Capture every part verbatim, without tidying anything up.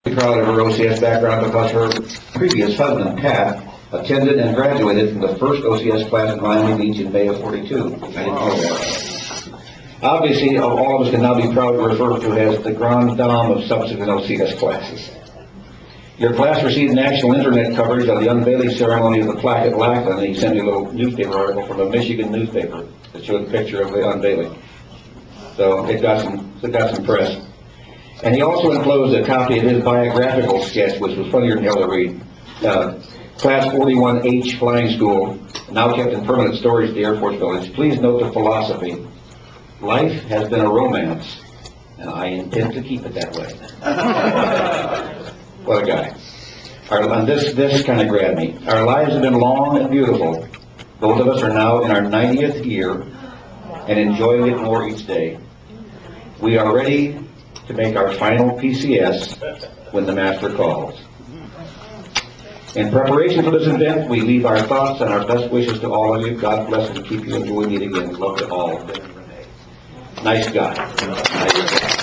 Proud of her O C S background because her previous husband, Pat, attended and graduated from the first O C S class in Miami Beach in May of forty-two. I didn't know that. Obviously, all of us can now be proud to refer to as the Grand Dame of subsequent O C S classes. Your class received national internet coverage of the unveiling ceremony of the plaque at Lackland, and he sent me a little newspaper article from a Michigan newspaper that showed a picture of the unveiling. So it got some, it got some press. And he also enclosed a copy of his biographical sketch, which was funnier than hell to read. Uh, Class forty-one H Flying School, now kept in permanent storage at the Air Force Village. Please note the philosophy. Life has been a romance, and I intend to keep it that way. What a guy. Our, and this, this kind of grabbed me. Our lives have been long and beautiful. Both of us are now in our ninetieth year and enjoying it more each day. We are ready to make our final P C S when the Master calls. In preparation for this event, we leave our thoughts and our best wishes to all of you. God bless and keep you until we meet again. Love to all. Nice guy. Nice guy.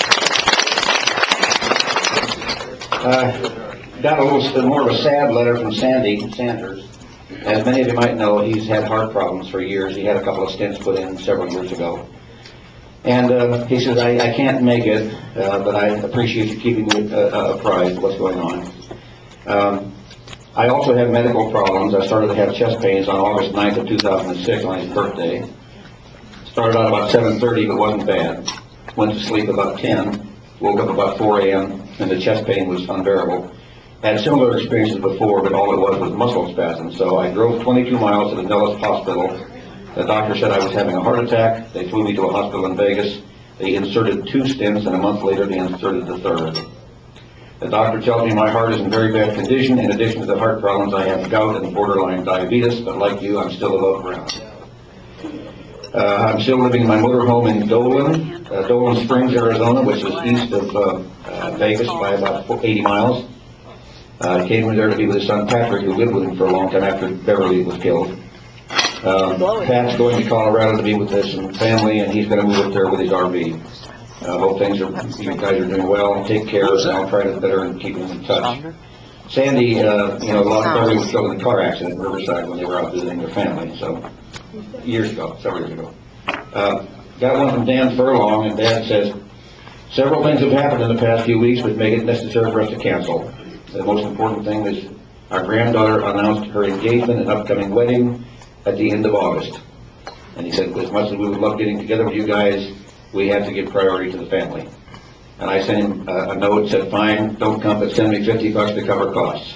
Uh, got a little more of a sad letter from Sandy Sanders. As many of you might know, he's had heart problems for years. He had a couple of stents put in several years ago. And uh, he says, I, I can't make it, uh, but I appreciate you keeping me uh, apprised of what's going on. Um, I also have medical problems. I started to have chest pains on August ninth of two thousand six on his birthday. Started out about seven thirty, but wasn't bad. Went to sleep about ten, woke up about four a m, and the chest pain was unbearable. Had similar experiences before, but all it was was muscle spasms. So I drove twenty-two miles to the Nellis Hospital. The doctor said I was having a heart attack. They flew me to a hospital in Vegas. They inserted two stents, and a month later they inserted the third. The doctor tells me my heart is in very bad condition. In addition to the heart problems, I have gout and borderline diabetes, but like you, I'm still above ground. Uh, I'm still living in my motorhome in Dolan, uh, Dolan Springs, Arizona, which is east of uh, uh, Vegas by about eighty miles. I uh, came there to be with his son Patrick, who lived with him for a long time after Beverly was killed. Um, Pat's going to Colorado to be with his family, and he's going to move up there with his R V. I uh, hope things are, you guys are doing well. Take care, and I'll try to better and keep them in touch. Sandy, uh, you know, a lot of Beverly was killed in a car accident in Riverside when they were out visiting their family, so years ago, several years ago. Uh, got one from Dan Furlong, and Dan says, several things have happened in the past few weeks which make it necessary for us to cancel. The most important thing is our granddaughter announced her engagement and upcoming wedding at the end of August. And he said, as much as we would love getting together with you guys, we have to give priority to the family. And I sent him a, a note, said, fine, don't come, but send me fifty bucks to cover costs.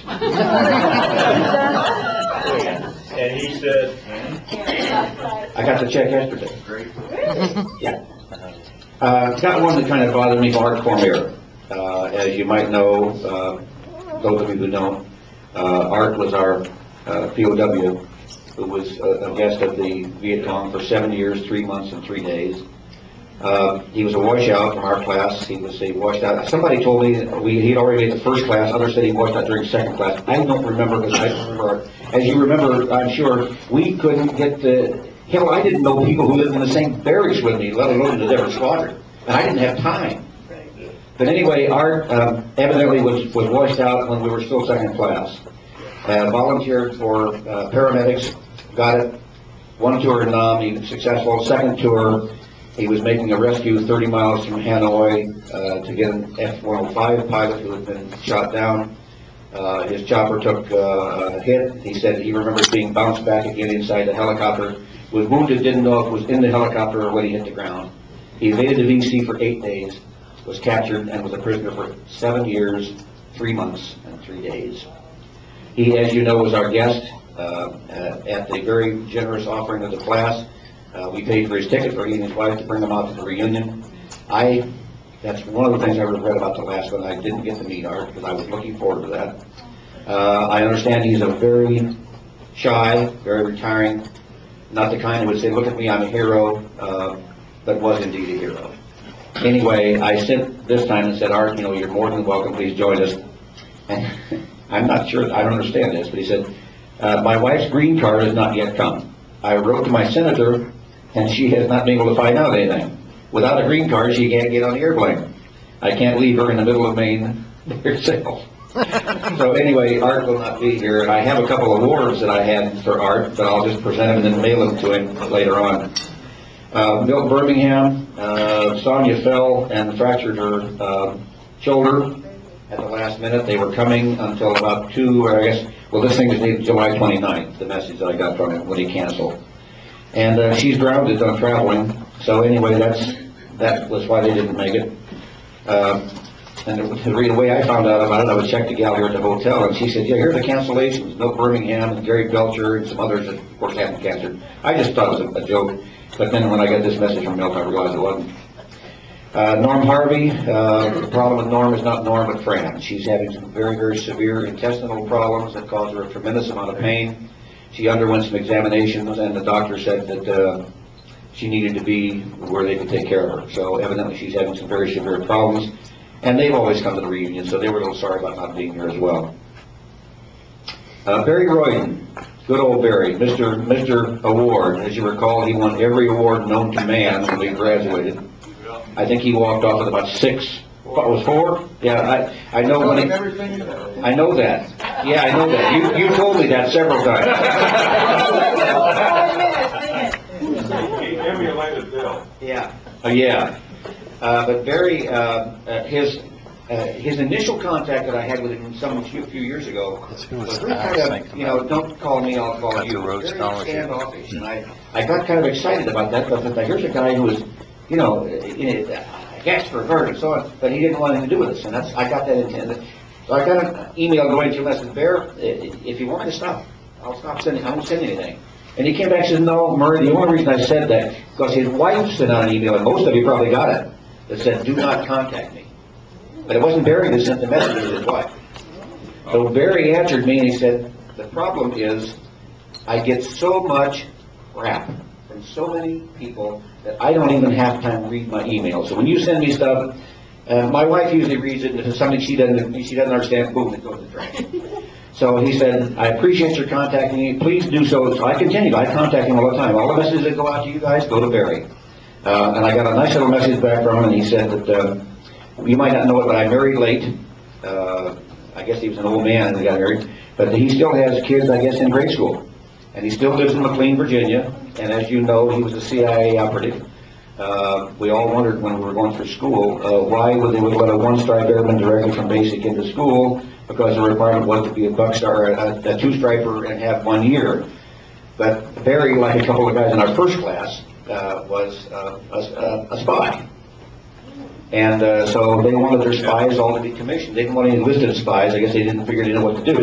And he said, I got the check yesterday. Yeah. Uh, got one that kind of bothered me, Art Cormier. Uh, as you might know, uh, those of you who don't, uh, Art was our uh, P O W who was a, a guest of the Viet Cong for seven years, three months, and three days. Uh, he was a washout from our class. He was a washed out. Somebody told me we, he'd already made the first class. Others said he washed out during second class. I don't remember because I don't remember. Our, as you remember, I'm sure, we couldn't get the, hell, I didn't know people who lived in the same barracks with me, let alone in a different squadron. And I didn't have time. But anyway, Art um, evidently was, was washed out when we were still second class. Uh, volunteered for uh, paramedics, got it. One tour in Nam, he was successful. Second tour, he was making a rescue thirty miles from Hanoi uh, to get an F one oh five pilot who had been shot down. Uh, his chopper took uh, a hit. He said he remembers being bounced back again inside the helicopter. Was wounded, didn't know if it was in the helicopter or when he hit the ground. He evaded the V C for eight days, was captured, and was a prisoner for seven years, three months, and three days. He, as you know, was our guest uh, at the very generous offering of the class. Uh, we paid for his ticket for he and his wife to bring him out to the reunion. I, that's one of the things I regret about the last one. I didn't get to meet Art because I was looking forward to that. Uh, I understand he's a very shy, very retiring, not the kind who would say, look at me, I'm a hero, uh, but was indeed a hero. Anyway, I sent this time and said, Art, you know, you're more than welcome, please join us. And I'm not sure, I don't understand this, but he said, uh, my wife's green card has not yet come. I wrote to my senator, and she has not been able to find out anything. Without a green card, she can't get on the airplane. I can't leave her in the middle of Maine yourself. So anyway, Art will not be here, and I have a couple of awards that I had for Art, but I'll just present them and then mail them to him later on. Uh, Milt Birmingham, uh, Sonia fell and fractured her uh, shoulder at the last minute. They were coming until about two, or I guess, well, this thing is dated July twenty-ninth, the message that I got from him when he canceled. And uh, she's grounded on traveling, so anyway, that's that was why they didn't make it. Uh, and the, the way I found out about it, I was checked the gal here at the hotel, and she said, yeah, here are the cancellations. Milt Birmingham and Gary Belcher and some others that, of course, hadn't canceled. I just thought it was a, a joke, but then when I got this message from Milt, I realized it wasn't. Uh, Norm Harvey, uh, the problem with Norm is not Norm, but Fran. She's having some very, very severe intestinal problems that cause her a tremendous amount of pain. She underwent some examinations, and the doctor said that uh, she needed to be where they could take care of her. So evidently she's having some very severe problems, and they've always come to the reunion, so they were a little sorry about not being here as well. Uh, Barry Royden, good old Barry, Mister Mister Award. As you recall, he won every award known to man when we graduated. I think he walked off with about six. What was four? Yeah, I I know when he, I know that. Yeah, I know that. You you told me that several times. Give me a latest bill. Yeah. Uh, yeah. Uh, but Barry, uh, uh, his uh, his initial contact that I had with him some few, few years ago was very kind of, you know, don't call me, I'll call you. Very standoffish, and I I got kind of excited about that because I thought, here's a guy who was, you know, in, I guess for her and so on, but he didn't want anything to do with us, and that's I got that intended. So I got an email going to him. I said, Bear, if you want me to stop, I'll stop sending. I won't send anything. And he came back and said, no, Murray, the only reason I said that because his wife sent out an email, and most of you probably got it, that said, do not contact me. But it wasn't Barry that sent the message, it was his wife. So Barry answered me and he said, the problem is I get so much crap from so many people that I don't even have time to read my email. So when you send me stuff, uh, my wife usually reads it, and if it's something she doesn't she doesn't understand, boom, it goes to trash. So he said, I appreciate your contacting me. Please do so. So I continued. I contact him all the time. All the messages that go out to you guys go to Barry. Uh, and I got a nice little message back from him, and he said that, uh, you might not know it, but I married late. Uh, I guess he was an old man and he got married. But he still has kids, I guess, in grade school. And he still lives in McLean, Virginia. And as you know, he was a C I A operative. Uh, we all wondered when we were going through school, uh, why would they would let a one-stripe airman directly from basic into school, because the requirement was to be a buck star, a, a two-striper, and have one year. But Barry, like a couple of guys in our first class, uh, was uh, a, a spy. And uh, so they wanted their spies all to be commissioned. They didn't want any enlisted spies. I guess they didn't figure they didn't know what to do.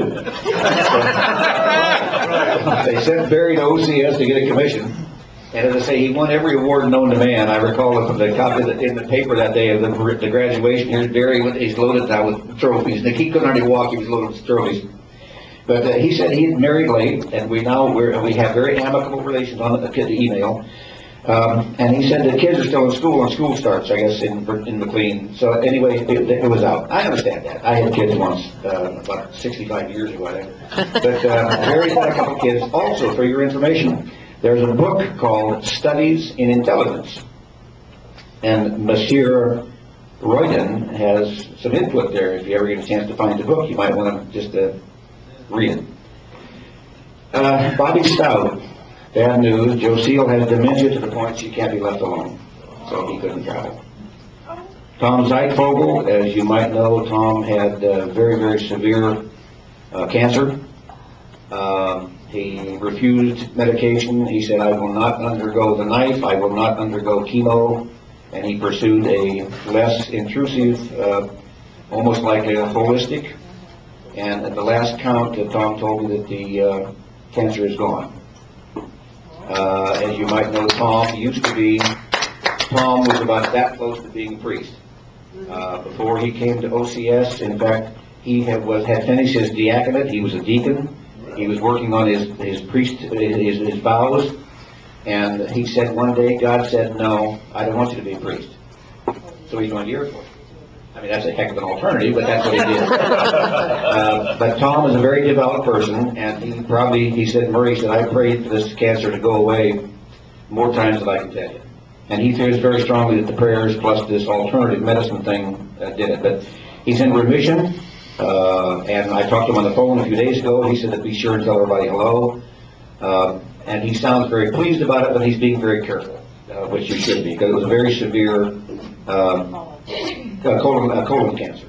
So, they sent Barry to O C S to get a commission. And as I say, he won every award known to man. I recall from the copy that in the paper that day of the, the graduation. Here's Barry, with, he's loaded now with trophies. Nick, he couldn't hardly walk, he was loaded with trophies. But uh, he said he had married late, and we now we're, we have very amicable relations on the, the email. Um, and he said the kids are still in school, and school starts, I guess, in in McLean. So anyway, it, it was out. I understand that. I had kids once, uh, about sixty-five years ago, I think. But uh, Barry's had a couple kids. Also, for your information, there's a book called Studies in Intelligence. And Monsieur Royden has some input there. If you ever get a chance to find the book, you might want to just uh, read it. Uh, Bobby Stout. Bad news. Joe Seal has dementia to the point she can't be left alone. So he couldn't travel. Tom Zeitvogel, as you might know, Tom had uh, very, very severe uh, cancer. Uh, he refused medication. He said, I will not undergo the knife. I will not undergo chemo. And he pursued a less intrusive, uh, almost like a holistic. And at the last count, uh, Tom told me that the uh, cancer is gone. Uh, as you might know, Tom used to be, Tom was about that close to being a priest. Uh, before he came to O C S, in fact, he had, was, had finished his diaconate. He was a deacon. He was working on his, his priest, his, his vows. And he said one day, God said, no, I don't want you to be a priest. So he joined the Air Force. I mean, that's a heck of an alternative, but that's what he did. uh, but Tom is a very devout person, and he probably, he said, Murray said, I prayed for this cancer to go away more times than I can tell you. And he feels very strongly that the prayers plus this alternative medicine thing uh, did it. But He's in remission, uh, and I talked to him on the phone a few days ago. He said to be sure and tell everybody hello. Uh, and he sounds very pleased about it, but he's being very careful, uh, which you should be, because it was a very severe um, uh, colon, uh, colon cancer.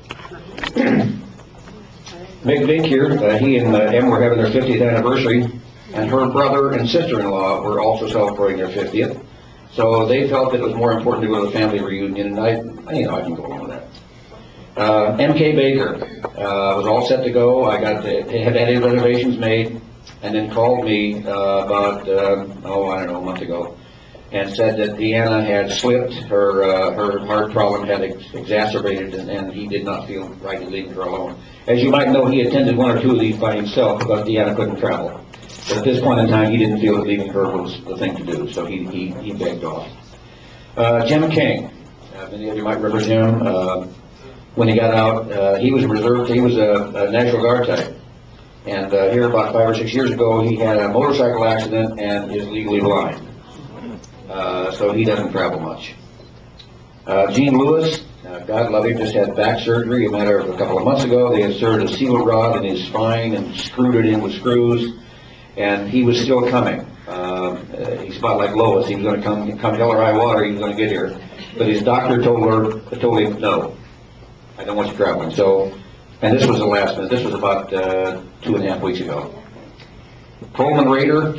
Mick Vink here, uh, he and uh, Em were having their fiftieth anniversary, and her brother and sister-in-law were also celebrating their fiftieth. So they felt that it was more important to go to the family reunion, and I, you know, I can go along with that. Uh, M K Baker uh, was all set to go. I got the, had any reservations made, and then called me uh, about uh, oh I don't know a month ago, and said that Deanna had slipped. Her uh, her heart problem had ex exacerbated, and, and he did not feel right in leaving her alone. As you might know, he attended one or two of these by himself because Deanna couldn't travel. But at this point in time, he didn't feel that leaving her was the thing to do, so he he, he begged off. Uh, Jim King, uh, many of you might remember Jim. Uh, when he got out, uh, he was reserved. He was a, a National Guard type. And uh, here about five or six years ago, he had a motorcycle accident and is legally blind. Uh, so he doesn't travel much. Uh, Gene Lewis, uh, God love him, just had back surgery a matter of a couple of months ago. They inserted a seal rod in his spine and screwed it in with screws, and he was still coming. Uh, uh, he's about like Lois. He was going to come, come hell or high water, he was going to get here. But his doctor told her, told him, no, I don't want you traveling. So, and this was the last minute. This was about uh, two and a half weeks ago. Coleman Raider.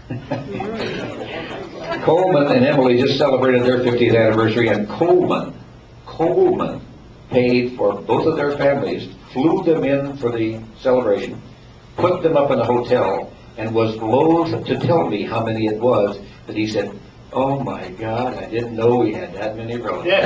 Coleman and Emily just celebrated their fiftieth anniversary, and Coleman, Coleman paid for both of their families, flew them in for the celebration, put them up in a hotel, and was loath to tell me how many it was, but he said, oh my God, I didn't know we had that many relatives.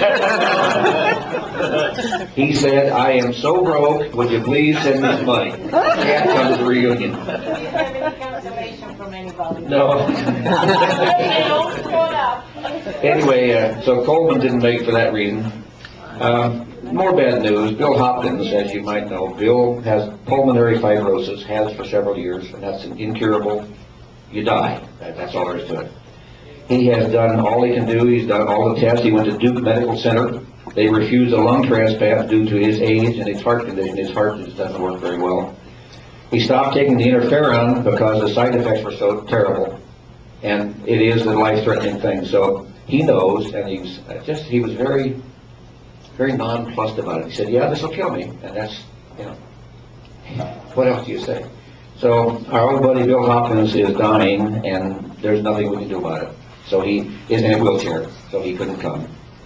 He said, I am so broke, would you please send me some money? Can't come to the reunion. Do you have any cancellation from anybody? No. They don't throw it up. Anyway, uh, so Coleman didn't make it for that reason. Um, more bad news. Bill Hopkins, as you might know, Bill has pulmonary fibrosis, has for several years, and that's an incurable. You die. That, that's all there is to it. He has done all he can do. He's done all the tests. He went to Duke Medical Center. They refused a lung transplant due to his age and his heart condition. His heart just doesn't work very well. He stopped taking the interferon because the side effects were so terrible. And it is a life-threatening thing. So he knows, and he's just, he was very, very nonplussed about it. He said, yeah, this will kill me. And that's, you know, what else do you say? So our old buddy Bill Hopkins is dying, and there's nothing we can do about it. So he is in a wheelchair, so he couldn't come.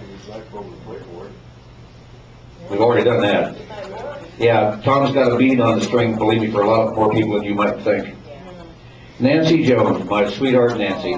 We've already done that. Yeah, Tom's got a bead on the string, believe me, for a lot more people than you might think. Nancy Jones, my sweetheart Nancy.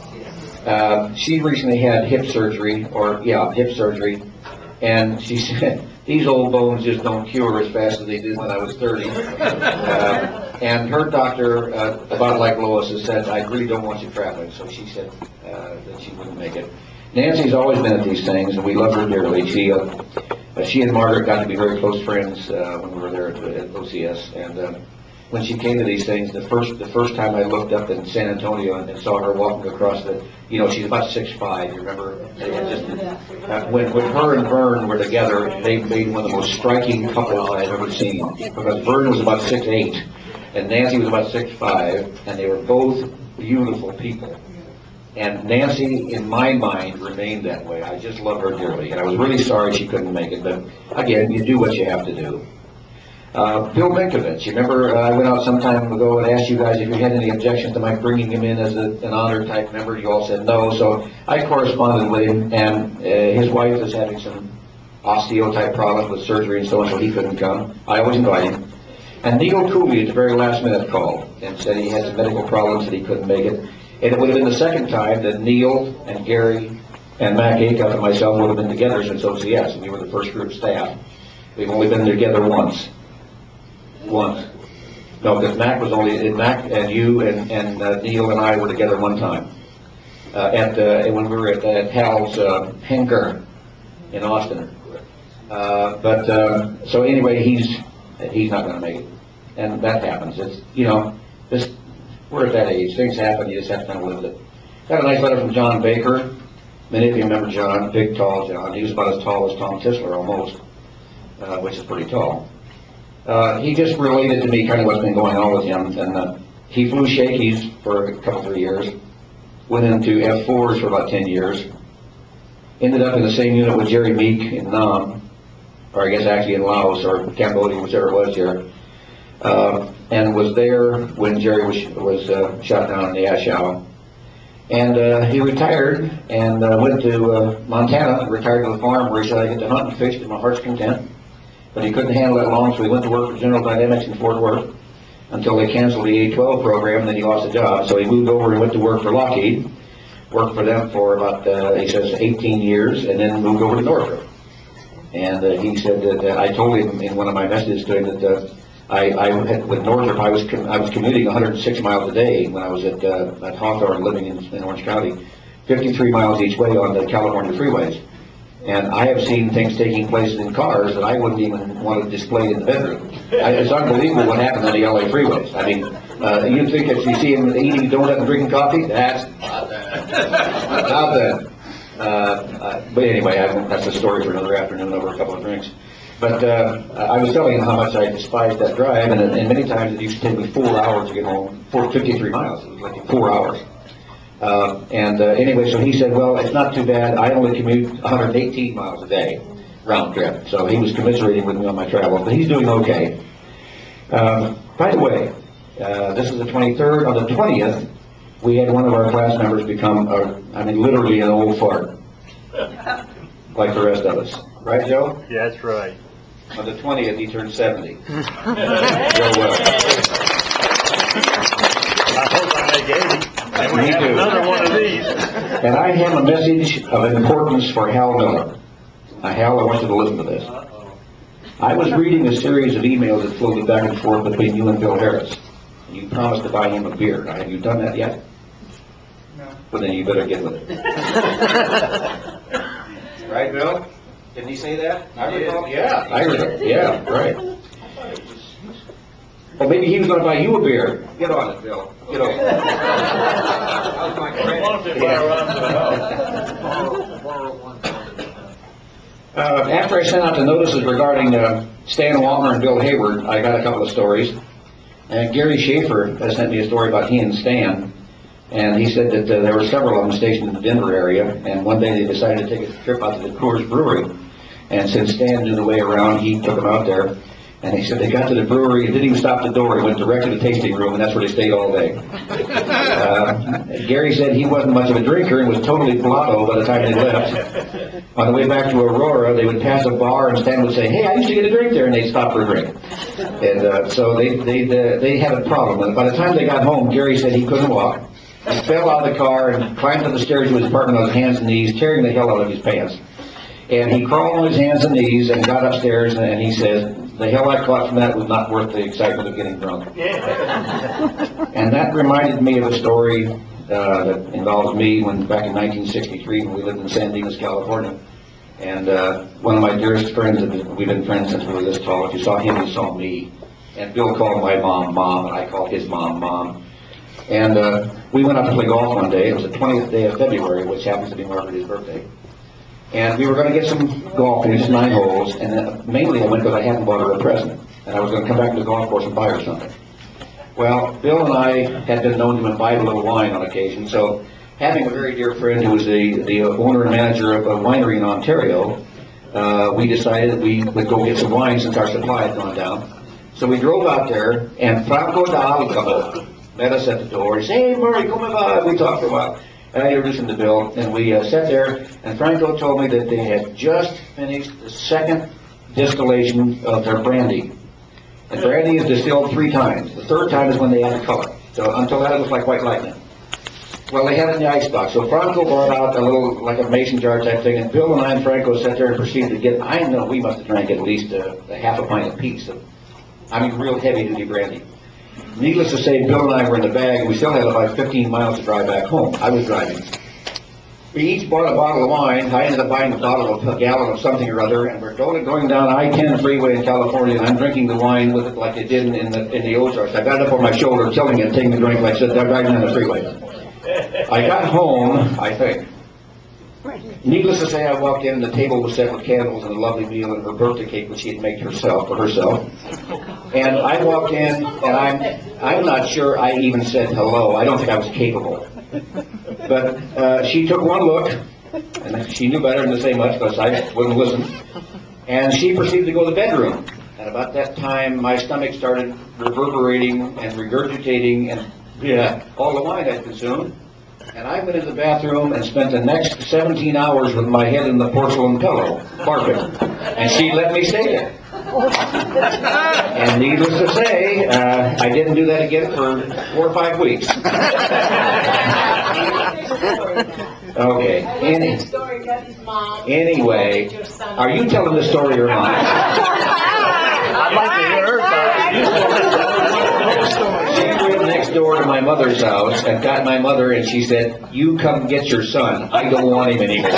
Uh, she recently had hip surgery, or yeah, hip surgery, and she said, these old bones just don't cure as fast as they did when I was thirty. Uh, and her doctor, uh, about like Lois, has said, I really don't want you traveling. So she said uh, that she wouldn't make it. Nancy's always been at these things, and we love her dearly. She, uh, uh, she and Margaret got to be very close friends uh, when we were there at, at O C S. And uh, when she came to these things, the first the first time I looked up in San Antonio and, and saw her walking across the, you know, she's about six five, you remember? They had just, uh, when, when her and Vern were together, they made one of the most striking couples I've ever seen. Because Vern was about six eight, and Nancy was about six five, and they were both beautiful people. And Nancy, in my mind, remained that way. I just love her dearly, and I was really sorry she couldn't make it, but again, you do what you have to do. Uh, Bill Minkovich, you remember uh, I went out some time ago and asked you guys if you had any objections to my bringing him in as a, an honor type member. You all said no, so I corresponded with him, and uh, his wife is having some osteo type problems with surgery and so on, so he couldn't come. I always invite him. And Neil Cooley at the very last minute called and said he had some medical problems and he couldn't make it. And it would have been the second time that Neil and Gary and Mac Acuff and myself would have been together since O C S, and we were the first group staff. We've only been together once. Once. No, because Mac was only, Mac and you and, and uh, Neil and I were together one time. Uh, at uh, when we were at, at Hal's uh, Hangar in Austin. Uh, but, uh, so anyway, he's, he's not going to make it. And that happens. It's, you know, this, we're at that age. Things happen. You just have to kind of live with it. Got a nice letter from John Baker. Many of you remember John, big, tall John. He was about as tall as Tom Tisler almost. uh, which is pretty tall. Uh, he just related to me kind of what's been going on with him, and uh, he flew Shakey's for a couple, three years, went into F fours for about ten years, ended up in the same unit with Jerry Meek in Nam, or I guess actually in Laos or Cambodia, whichever it was there, uh, and was there when Jerry was, was uh, shot down in the Ashau. And uh, he retired and uh, went to uh, Montana, retired to the farm where he said, I get to hunt and fish to my heart's content. But he couldn't handle that long, so he went to work for General Dynamics in Fort Worth until they canceled the A twelve program, and then he lost a job. So he moved over and went to work for Lockheed, worked for them for about, uh, he says, eighteen years, and then moved over to Northrop. And uh, he said that, uh, I told him in one of my messages to him that uh, I, I had, with Northrop, I was com I was commuting one hundred six miles a day when I was at, uh, at Hawthorne living in, in Orange County, fifty-three miles each way on the California freeways. And I have seen things taking place in cars that I wouldn't even want to display in the bedroom. I, it's unbelievable what happened on the L A freeways. I mean, uh, you'd think if you see him eating a donut and drinking coffee, that's not that. Not that. Uh, uh, but anyway, I, that's a story for another afternoon over a couple of drinks. But uh, I was telling him how much I despised that drive, and, and many times it used to take me four hours to get home, four, fifty-three miles. It was like four hours. Uh, and uh, anyway, so he said, well, it's not too bad. I only commute one hundred eighteen miles a day, round trip. So he was commiserating with me on my travels, but he's doing okay. Um, by the way, uh, this is the twenty-third. On the twentieth, we had one of our class members become, a, I mean, literally an old fart, like the rest of us. Right, Joe? Yeah, that's right. On the twentieth, he turned seventy. Joe Wells. I hope I make eighty. And we Me have too. another one of these. And I have a message of importance for Hal Miller. Now, Hal, I want you to listen to this. I was reading a series of emails that floated back and forth between you and Bill Harris. You promised to buy him a beer. Now, have you done that yet? No. Well, then you better get with it. Right, Bill? Didn't he say that? I recall. Yeah, I recall. Yeah, right. Well, maybe he was going to buy you a beer. Get on it, Bill. Get on it. That was my Uh, after I sent out the notices regarding uh, Stan Waltner and Bill Hayward, I got a couple of stories. And Gary Schaefer has sent me a story about he and Stan. And he said that uh, there were several of them stationed in the Denver area. And one day they decided to take a trip out to the Coors Brewery. And since Stan knew the way around, he took them out there. And he said they got to the brewery and didn't even stop the door. He went direct to the tasting room, and that's where they stayed all day. Uh, Gary said he wasn't much of a drinker and was totally blotto by the time they left. On the way back to Aurora, they would pass a bar, and Stan would say, hey, I used to get a drink there, and they'd stop for a drink. And uh, so they they uh, they had a problem. And by the time they got home, Gary said he couldn't walk. He fell out of the car and climbed up the stairs to his apartment on his hands and knees, tearing the hell out of his pants. And he crawled on his hands and knees and got upstairs, and he said, the hell I caught from that was not worth the excitement of getting drunk. And that reminded me of a story uh, that involves me when back in nineteen sixty-three when we lived in San Dimas, California. And uh, one of my dearest friends, we've been friends since we were this tall. If you saw him, you saw me. And Bill called my mom, Mom, and I called his mom, Mom. And uh, we went out to play golf one day. It was the twentieth day of February, which happens to be Margaret's birthday. And we were going to get some golf, and just nine holes, and uh, mainly I went because I hadn't bought her a present. And I was going to come back to the golf course and buy her something. Well, Bill and I had been known to imbibe a little wine on occasion, so having a very dear friend who was the, the owner and manager of a winery in Ontario, uh, we decided that we would go get some wine since our supply had gone down. So we drove out there, and Franco D'Alcamo met us at the door. He said, hey, Murray, come on. We talked for a while. And I introduced him to Bill, and we uh, sat there, and Franco told me that they had just finished the second distillation of their brandy. And brandy is distilled three times. The third time is when they add the color. So until that, it was like white lightning. Well, they had it in the icebox. So Franco brought out a little, like a mason jar type thing, and Bill and I and Franco sat there and proceeded to get, I know we must have drank at least a, a half a pint apiece of, I mean, real heavy-duty brandy. Needless to say, Bill and I were in the bag, and we still had about fifteen miles to drive back home. I was driving. We each bought a bottle of wine. I ended up buying a bottle of a gallon of something or other, and we're going, going down I ten freeway in California, and I'm drinking the wine with it like they did in, in the in the Ozarks. I got it up on my shoulder, tilting it, taking the drink like I said, they're driving down the freeway. I got home, I think, Needless to say, I walked in and the table was set with candles and a lovely meal and her birthday cake, which she had made herself for herself. And I walked in and I'm I'm not sure I even said hello. I don't think I was capable. But uh, she took one look, and she knew better than to say much because I wouldn't listen. And she proceeded to go to the bedroom. And about that time, my stomach started reverberating and regurgitating and yeah, all the wine I'd consumed. And I went into the bathroom and spent the next seventeen hours with my head in the porcelain pillow, barking. And she let me stay there. And needless to say, uh, I didn't do that again for four or five weeks. Okay. Any, anyway, are you telling the story or not? I'd like to hear her side. She went next door to my mother's house and got my mother, and she said, "You come get your son. I don't want him anymore."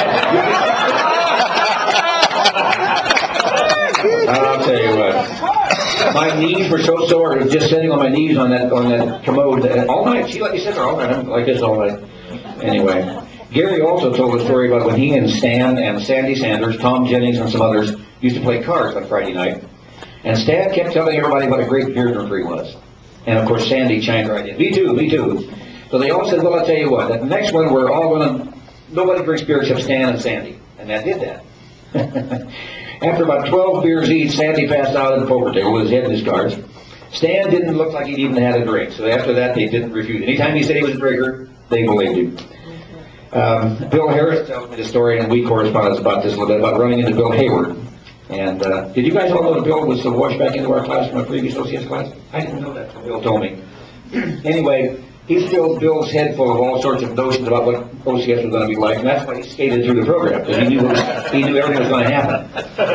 I'll tell you what. My knees were so sore, I was just sitting on my knees on that on that commode all night. She let me sit there all night. I'm like this all night. Anyway, Gary also told a story about when he and Stan and Sandy Sanders, Tom Jennings, and some others used to play cards on Friday night. And Stan kept telling everybody what a great beer drinker he was. And of course, Sandy chimed right in. Me too, me too. So they all said, "Well, I'll tell you what, the next one we're all going to, nobody drinks beer except Stan and Sandy." And that did that. After about twelve beers each, Sandy passed out at the poker table with his head in his cards. Stan didn't look like he'd even had a drink. So after that, they didn't refuse. Anytime he said he was a drinker, they believed him. Um, Bill Harris tells me the story, and we corresponded about this a little bit, about running into Bill Hayward. And uh, did you guys all know that Bill was washed back into our class from a previous O C S class? I didn't know that until Bill told me. Anyway, he filled Bill's head full of all sorts of notions about what O C S was going to be like, and that's why he skated through the program, because he knew he knew everything was going to happen.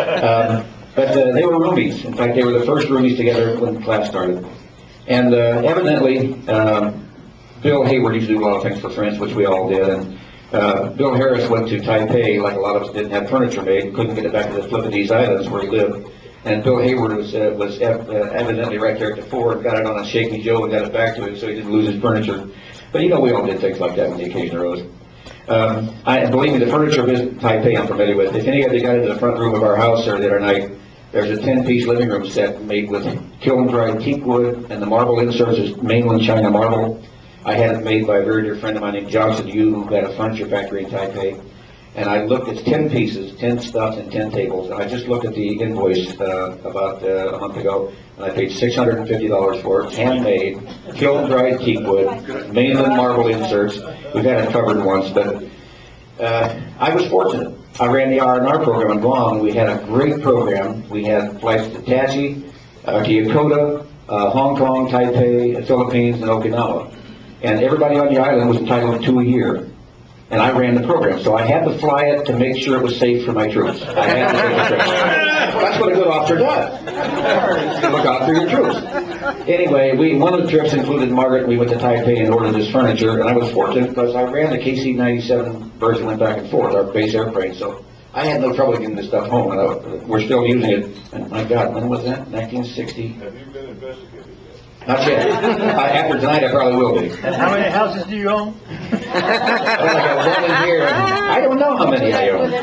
Um, but uh, they were roomies. In fact, they were the first roomies together when the class started. And uh, evidently, um, Bill Hayward used to do a lot of things for friends, which we all did. And uh, Bill Harris went to Taipei, like a lot of us didn't have furniture made, couldn't get it back to the Flippitese Islands where he lived. And Bill Hayward was uh, was ev- uh, evidently right there at the fort, got it on a Shaky Joe and got it back to him so he didn't lose his furniture. But you know, we all did things like that when the occasion arose. Um, I believe me, the furniture of Taipei I'm familiar with. If any of you got into the front room of our house there the other night, there's a ten-piece living room set made with kiln-dried teak wood, and the marble inserts is mainland China marble. I had it made by a very dear friend of mine named Johnson Yu, who had a furniture factory in Taipei. And I looked at ten pieces, ten stuffs, and ten tables. And I just looked at the invoice uh, about uh, a month ago, and I paid six hundred fifty dollars for it, handmade, kiln-dried teak wood, mainland marble inserts. We've had it covered once, but uh, I was fortunate. I ran the R and R program in Guam. We had a great program. We had flights to Tachi, uh, to Yokota, uh, Hong Kong, Taipei, the Philippines, and Okinawa. And everybody on the island was entitled to two a year. And I ran the program, so I had to fly it to make sure it was safe for my troops. I had to take a trip. That's what a good officer does. You look out for your troops. Anyway, we one of the trips included Margaret. We went to Taipei and ordered this furniture, and I was fortunate because I ran the K C ninety-seven version, went back and forth, our base airplane, so I had no trouble getting this stuff home, and I, we're still using it. And my God, when was that? nineteen sixty? Have you been investigated yet? Not yet. Uh, after tonight, I probably will be. And how many houses do you own? Well, I got one in here. I don't know how many I own.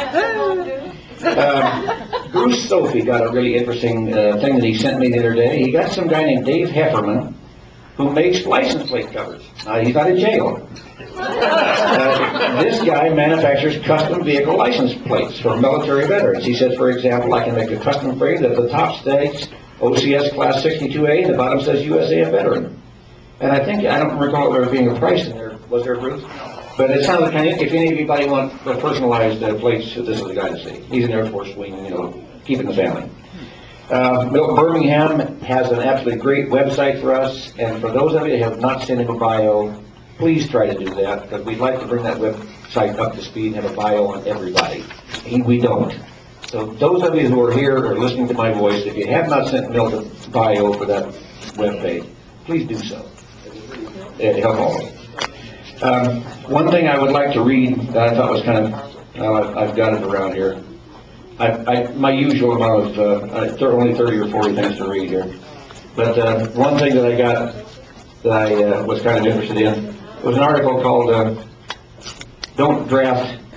Um, Bruce Sophie got a really interesting uh, thing that he sent me the other day. He got some guy named Dave Hefferman who makes license plate covers. Uh, he's not in jail. Uh, this guy manufactures custom vehicle license plates for military veterans. He said, for example, I can make a custom frame that the top states O C S Class sixty-two A, and the bottom says U S A F Veteran. And I think, I don't recall there being a price in there. Was there, Bruce? But it sounds like, if anybody wants uh, personalized uh, plates, this is the guy to see. He's an Air Force wing, you know, keeping the family. Uh, Milt Birmingham has an absolutely great website for us, and for those of you that have not sent him a bio, please try to do that, because we'd like to bring that website up to speed and have a bio on everybody. He, we don't. So those of you who are here or listening to my voice, if you have not sent Milt a bio for that webpage, please do so. It helps all of us. Um, one thing I would like to read that I thought was kind of, uh, I've got it around here. I, I, my usual amount of, uh, uh, only thirty or forty things to read here. But uh, one thing that I got that I uh, was kind of interested in was an article called uh, Don't Draft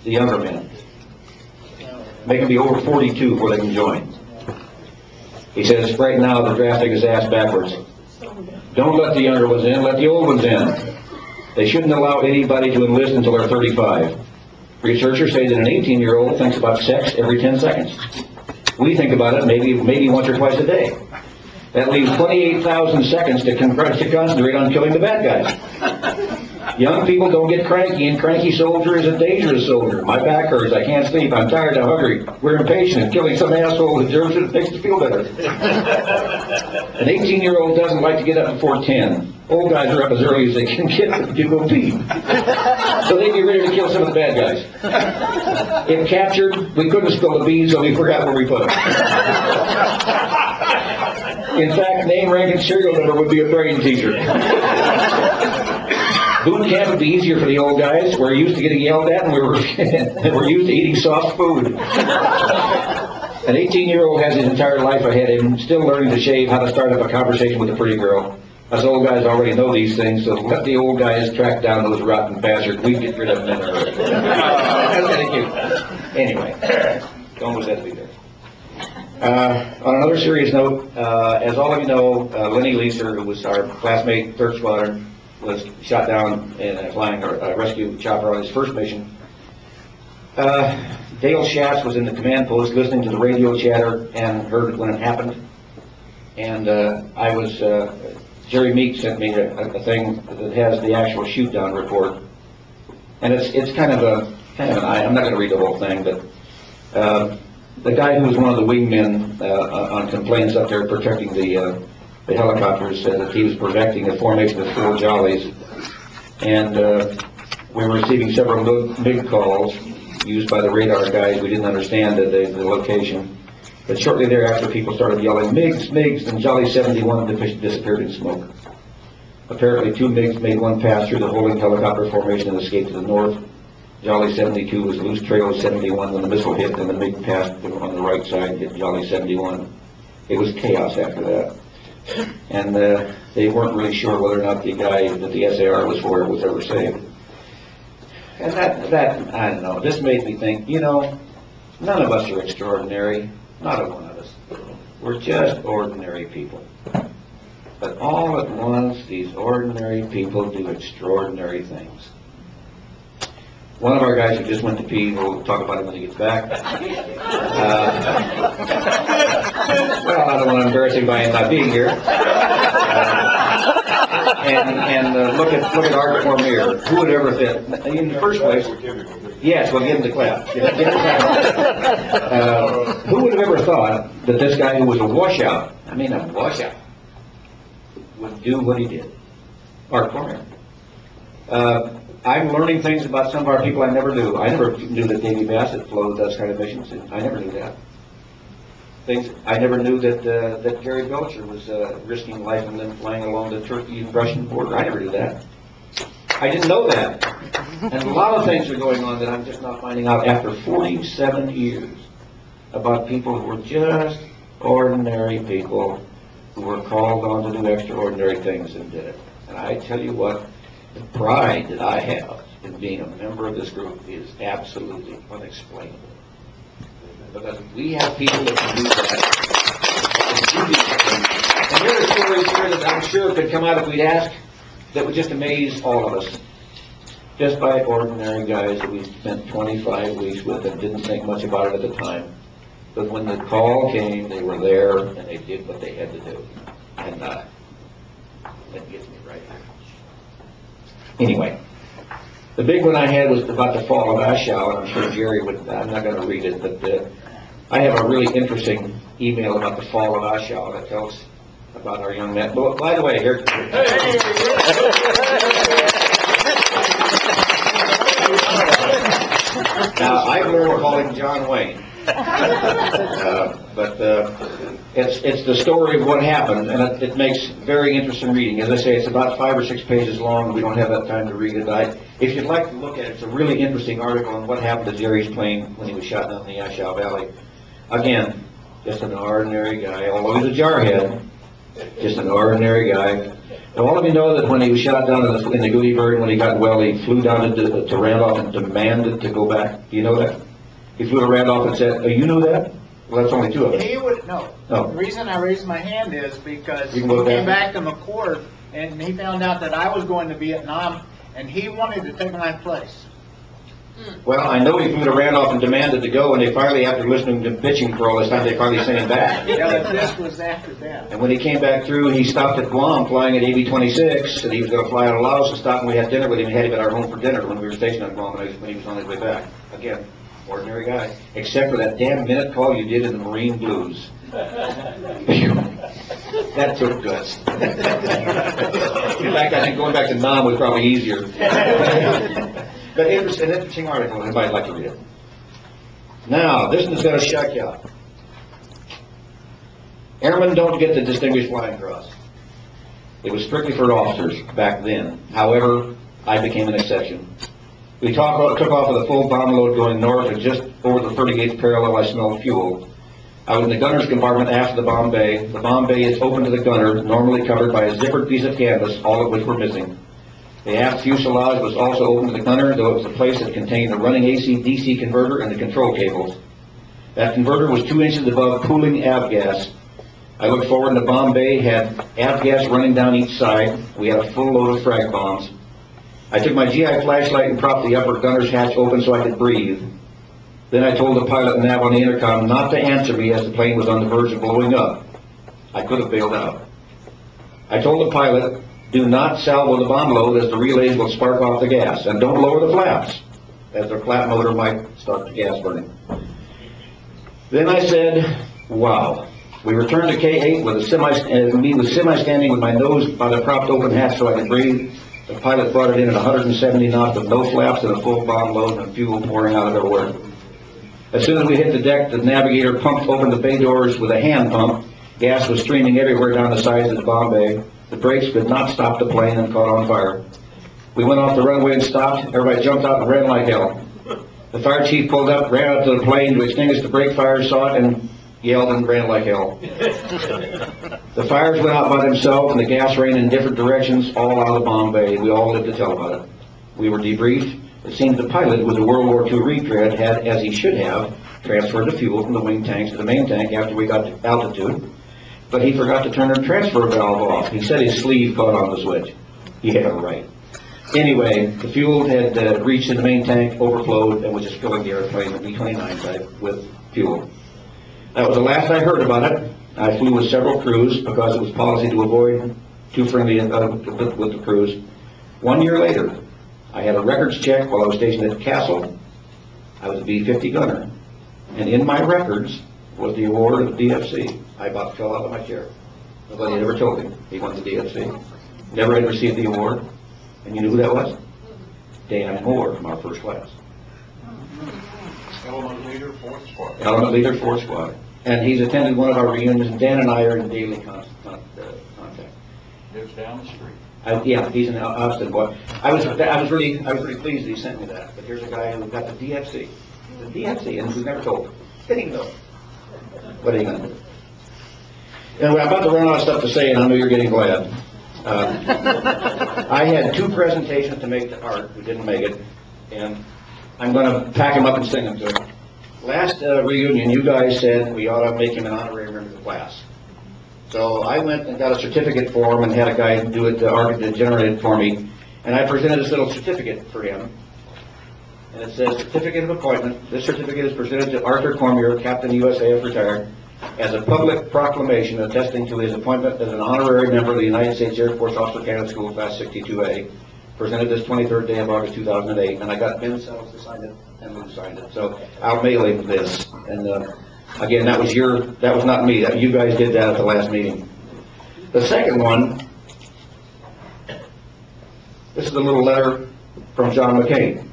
the younger men. Make them be over forty-two before they can join. He says, right now they're drafting his ass backwards. Don't let the younger ones in, let the old ones in. They shouldn't allow anybody to enlist until they're thirty-five. Researchers say that an eighteen-year-old thinks about sex every ten seconds. We think about it maybe maybe once or twice a day. That leaves twenty-eight thousand seconds to, con- to concentrate on killing the bad guys. Young people don't get cranky, and cranky soldier is a dangerous soldier. My back hurts, I can't sleep, I'm tired, I'm hungry. We're impatient, and killing some asshole who deserves it makes us feel better. An eighteen-year-old doesn't like to get up before ten. Old guys are up as early as they can get to go pee. So they'd be ready to kill some of the bad guys. If captured, we couldn't spill the beans, so we forgot where we put them. In fact, name, rank, and serial number would be a brain teaser. Boot camp would be easier for the old guys. We're used to getting yelled at, and we were, we're used to eating soft food. An eighteen-year-old has his entire life ahead of him, still learning to shave, how to start up a conversation with a pretty girl. Us old guys already know these things, so let the old guys track down those rotten bastards. We get rid of them in a hurry. That's kind of cute. Anyway, don't always have to be there. Uh, on another serious note, uh, as all of you know, uh, Lenny Leeser, who was our classmate, third Squadron, was shot down in a flying uh, rescue chopper on his first mission. Uh, Dale Schatz was in the command post listening to the radio chatter and heard it when it happened. And uh, I was, uh, Jerry Meek sent me a, a thing that has the actual shoot-down report. And it's it's kind of a, kind of an, I'm not going to read the whole thing, but uh, the guy who was one of the wingmen uh, on complaints up there protecting the uh, the helicopters said that he was perfecting a formation of four Jollies, and uh, we were receiving several MiG calls used by the radar guys. We didn't understand the, the, the location, but shortly thereafter people started yelling MiGs, MiGs, and Jolly seventy-one disappeared in smoke. Apparently two MiGs made one pass through the holding helicopter formation and escaped to the north. Jolly seventy-two was loose trail of seventy-one when the missile hit, and the MiG passed on the right side and hit Jolly seventy-one. It was chaos after that. And uh, they weren't really sure whether or not the guy that the S A R was for was ever saved. And that, that, I don't know, this made me think, you know, none of us are extraordinary. Not a one of us. We're just ordinary people. But all at once, these ordinary people do extraordinary things. One of our guys who just went to pee, we'll talk about him when he gets back. Uh, well, I don't want to embarrass him by not being here. Uh, and and uh, look at look at Art Cormier. Who would ever think? In the first place, yes, we'll give him the clap. Give him the clap. Uh, who would have ever thought that this guy who was a washout, I mean a washout, would do what he did? Art Cormier. Uh, I'm learning things about some of our people I never knew. I never knew that Davy Bassett flowed those kind of missions. I never knew that. Things I never knew that uh, that Gary Belcher was uh, risking life and then flying along the Turkey-Russian border. I never knew that. I didn't know that. And a lot of things are going on that I'm just not finding out after forty-seven years about people who were just ordinary people who were called on to do extraordinary things and did it. And I tell you what, the pride that I have in being a member of this group is absolutely unexplainable. Because we have people that can do that. And there are stories here that I'm sure could come out if we'd ask that would just amaze all of us. Just by ordinary guys that we spent twenty-five weeks with and didn't think much about it at the time. But when the call came, they were there and they did what they had to do. And uh, that gets me right here. Anyway, the big one I had was about the fall of Ashau, and I'm sure Jerry would, I'm not going to read it, but uh, I have a really interesting email about the fall of Ashau that tells about our young men. Well, by the way, here. Now, I've learned to call him John Wayne. Uh, but uh, it's it's the story of what happened, and it, it makes very interesting reading. As I say, it's about five or six pages long. We don't have that time to read it. I, if you'd like to look at it, it's a really interesting article on what happened to Jerry's plane when he was shot down in the Ashau Valley. Again, just an ordinary guy, although he's a jarhead. Just an ordinary guy. Now, all of you know that when he was shot down in the, in the Goody Bird, when he got well, he flew down to, to Randolph and demanded to go back. Do you know that? He flew to Randolph and said, oh, you knew that? Well, that's only two of us. He would, no. Oh. The reason I raised my hand is because You he can go came back. back to McCord and he found out that I was going to Vietnam and he wanted to take my place. Well, I know he flew to Randolph and demanded to go, and they finally, after listening to bitching for all this time, they finally sent him back. Yeah, but this was after that. And when he came back through, he stopped at Guam flying at A B twenty-six, and he was going to fly out of Laos and stop, and we had dinner with him and had him at our home for dinner when we were stationed on Guam when he- when he was on his way back. Again, ordinary guy. Except for that damn minute call you did in the Marine Blues. That took guts. In fact, I think going back to Nam was probably easier. But it's an interesting article, if I'd like to read it. Now, this is going to shock you up. Airmen don't get the Distinguished Flying Cross. It was strictly for officers back then. However, I became an exception. We talk, took off with a full bomb load going north, and just over the thirty-eighth parallel, I smelled fuel. I was in the gunner's compartment after the bomb bay. The bomb bay is open to the gunner, normally covered by a zippered piece of canvas, all of which were missing. The aft fuselage was also open to the gunner, though it was a place that contained a running A C D C converter and the control cables. That converter was two inches above cooling avgas. I looked forward and the bomb bay had avgas running down each side. We had a full load of frag bombs. I took my G I flashlight and propped the upper gunner's hatch open so I could breathe. Then I told the pilot and nav on the intercom not to answer me as the plane was on the verge of blowing up. I could have bailed out. I told the pilot, do not salvo the bomb load as the relays will spark off the gas, and don't lower the flaps as the flap motor might start the gas burning. Then I said, wow. We returned to K eight with a semi, uh, me was semi-standing with my nose by the propped open hatch so I could breathe. The pilot brought it in at one hundred seventy knots with no flaps and a full bomb load and fuel pouring out of everywhere. As soon as we hit the deck, the navigator pumped open the bay doors with a hand pump. Gas was streaming everywhere down the sides of the bomb bay. The brakes could not stop the plane and caught on fire. We went off the runway and stopped. Everybody jumped out and ran like hell. The fire chief pulled up, ran up to the plane to extinguish the brake fires, saw it, and yelled and ran like hell. The fires went out by themselves, and the gas ran in different directions, all out of the bomb bay. We all lived to tell about it. We were debriefed. It seemed the pilot, who was a World War Two retread, had, as he should have, transferred the fuel from the wing tanks to the main tank after we got to altitude. But he forgot to turn the transfer valve off. He said his sleeve caught on the switch. Yeah, right. Anyway, the fuel had uh, reached in the main tank, overflowed, and was just filling the airplane, the B twenty-nine type, with fuel. That was the last I heard about it. I flew with several crews because it was policy to avoid too friendly uh, with, with the crews. One year later, I had a records check while I was stationed at Castle. I was a B fifty gunner. And in my records was the award of the D F C. I about fell out of my chair. Nobody had ever told me he won the D F C. Never had received the award. And you knew who that was? Dan Moore from our first class. Element leader, fourth squad. Element leader, fourth squad. And he's attended one of our reunions, and Dan and I are in daily con- con- uh, contact. Lives down the street. I, yeah, he's an Austin boy. I was, I was really, I was really pleased that he sent me that. But here's a guy who got the D F C, the D F C, and who's never told. Didn't even know. What are you gonna do? Anyway, I'm about to run out of stuff to say, and I know you're getting glad. Uh, I had two presentations to make to Art, who didn't make it, and I'm going to pack him up and sing them to him. Last uh, reunion, you guys said we ought to make him an honorary member of the class. So I went and got a certificate for him and had a guy do it, uh, Art did generate it for me, and I presented this little certificate for him. And it says, Certificate of Appointment. This certificate is presented to Arthur Cormier, Captain U S A F retired, as a public proclamation attesting to his appointment as an honorary member of the United States Air Force Officer Candidate School, Class sixty-two A, presented this twenty-third day of August two thousand eight, and I got Ben Sells to sign it, and Lou signed it. So I'll mail him this. And uh, again, that was your, that was not me. That, you guys did that at the last meeting. The second one, this is a little letter from John McCain.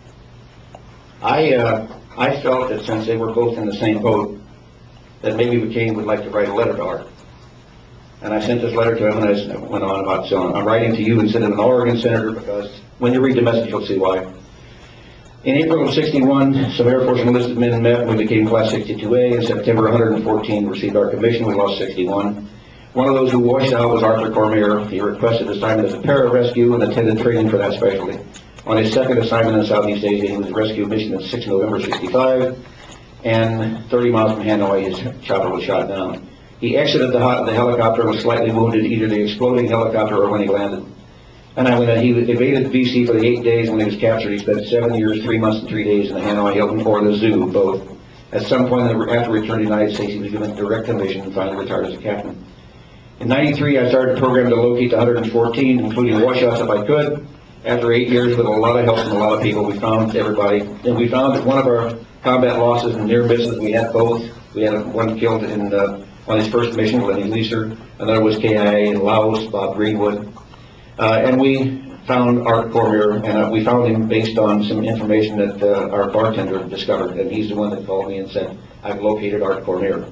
I, uh, I felt that since they were both in the same boat, that maybe McCain would like to write a letter to Art. And I sent this letter to him, and I went on about, so I'm writing to you instead of an Oregon senator, because when you read the message, you'll see why. In April of sixty-one, some Air Force enlisted men met. We became Class sixty-two A. In September, one hundred fourteen received our commission. We lost sixty-one. One of those who washed out was Arthur Cormier. He requested assignment as a pararescue and attended training for that specialty. On his second assignment in Southeast Asia, he was rescued mission at six November sixty-five, and thirty miles from Hanoi, his chopper was shot down. He exited the, the helicopter and was slightly wounded, either the exploding helicopter or when he landed. And I went, he evaded V C for the eight days when he was captured. He spent seven years, three months, and three days in the Hanoi Hilton or the zoo, both. At some point after returning to the United States, he was given direct commission and finally retired as a captain. In ninety-three, I started a program to locate the one hundred fourteen, including washouts if I could. After eight years, with a lot of help from a lot of people, we found everybody. And we found that one of our combat losses and near misses, we had both. We had one killed in uh, on his first mission, Lenny Leeser. Another was K I A in Laos, Bob Greenwood. Uh, and we found Art Cormier, and uh, we found him based on some information that uh, our bartender discovered. And he's the one that called me and said, I've located Art Cormier.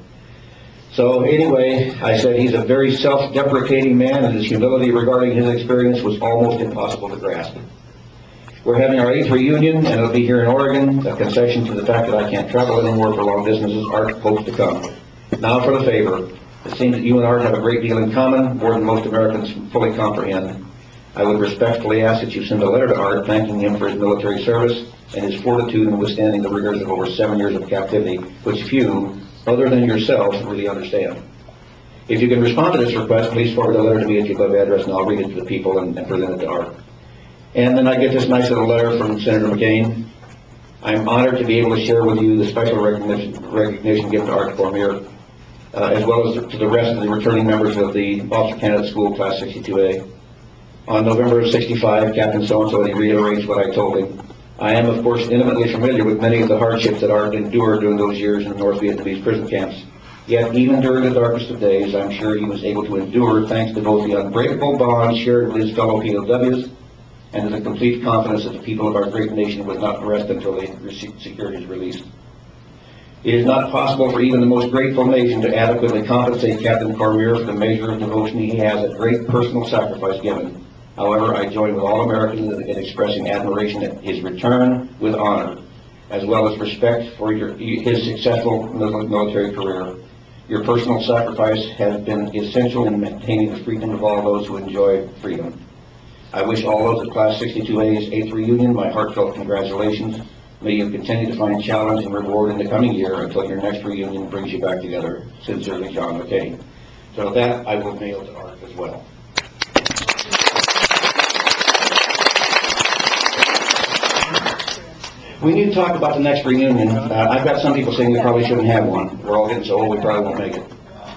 So anyway, I said he's a very self-deprecating man, and his humility regarding his experience was almost impossible to grasp. We're having our eighth reunion, and it'll be here in Oregon, a concession to the fact that I can't travel anymore for long distances. Art hopes to come. Now for the favor. It seems that you and Art have a great deal in common, more than most Americans fully comprehend. I would respectfully ask that you send a letter to Art thanking him for his military service and his fortitude in withstanding the rigors of over seven years of captivity, which few, other than yourselves, really understand. If you can respond to this request, please forward the letter to me at the above address, and I'll read it to the people and, and present it to Art. And then I get this nice little letter from Senator McCain. I'm honored to be able to share with you the special recognition, recognition given to Art Cormier, uh, as well as to the rest of the returning members of the Officer Candidate School, Class sixty-two A. On November of sixty-five, Captain so-and-so, he reiterates what I told him. I am, of course, intimately familiar with many of the hardships that Art endured during those years in the North Vietnamese prison camps. Yet, even during the darkest of days, I'm sure he was able to endure thanks to both the unbreakable bond shared with his fellow P O Ws and to the complete confidence that the people of our great nation would not rest until they secured his release. It is not possible for even the most grateful nation to adequately compensate Captain Cormier for the measure of devotion he has at great personal sacrifice given. However, I join with all Americans in expressing admiration at his return with honor, as well as respect for your, his successful military career. Your personal sacrifice has been essential in maintaining the freedom of all those who enjoy freedom. I wish all those at Class sixty-two A's eighth reunion my heartfelt congratulations. May you continue to find challenge and reward in the coming year until your next reunion brings you back together. Sincerely, John McCain. So that I will mail to Art as well. We need to talk about the next reunion. Uh, I've got some people saying we probably shouldn't have one. We're all getting so old we probably won't make it.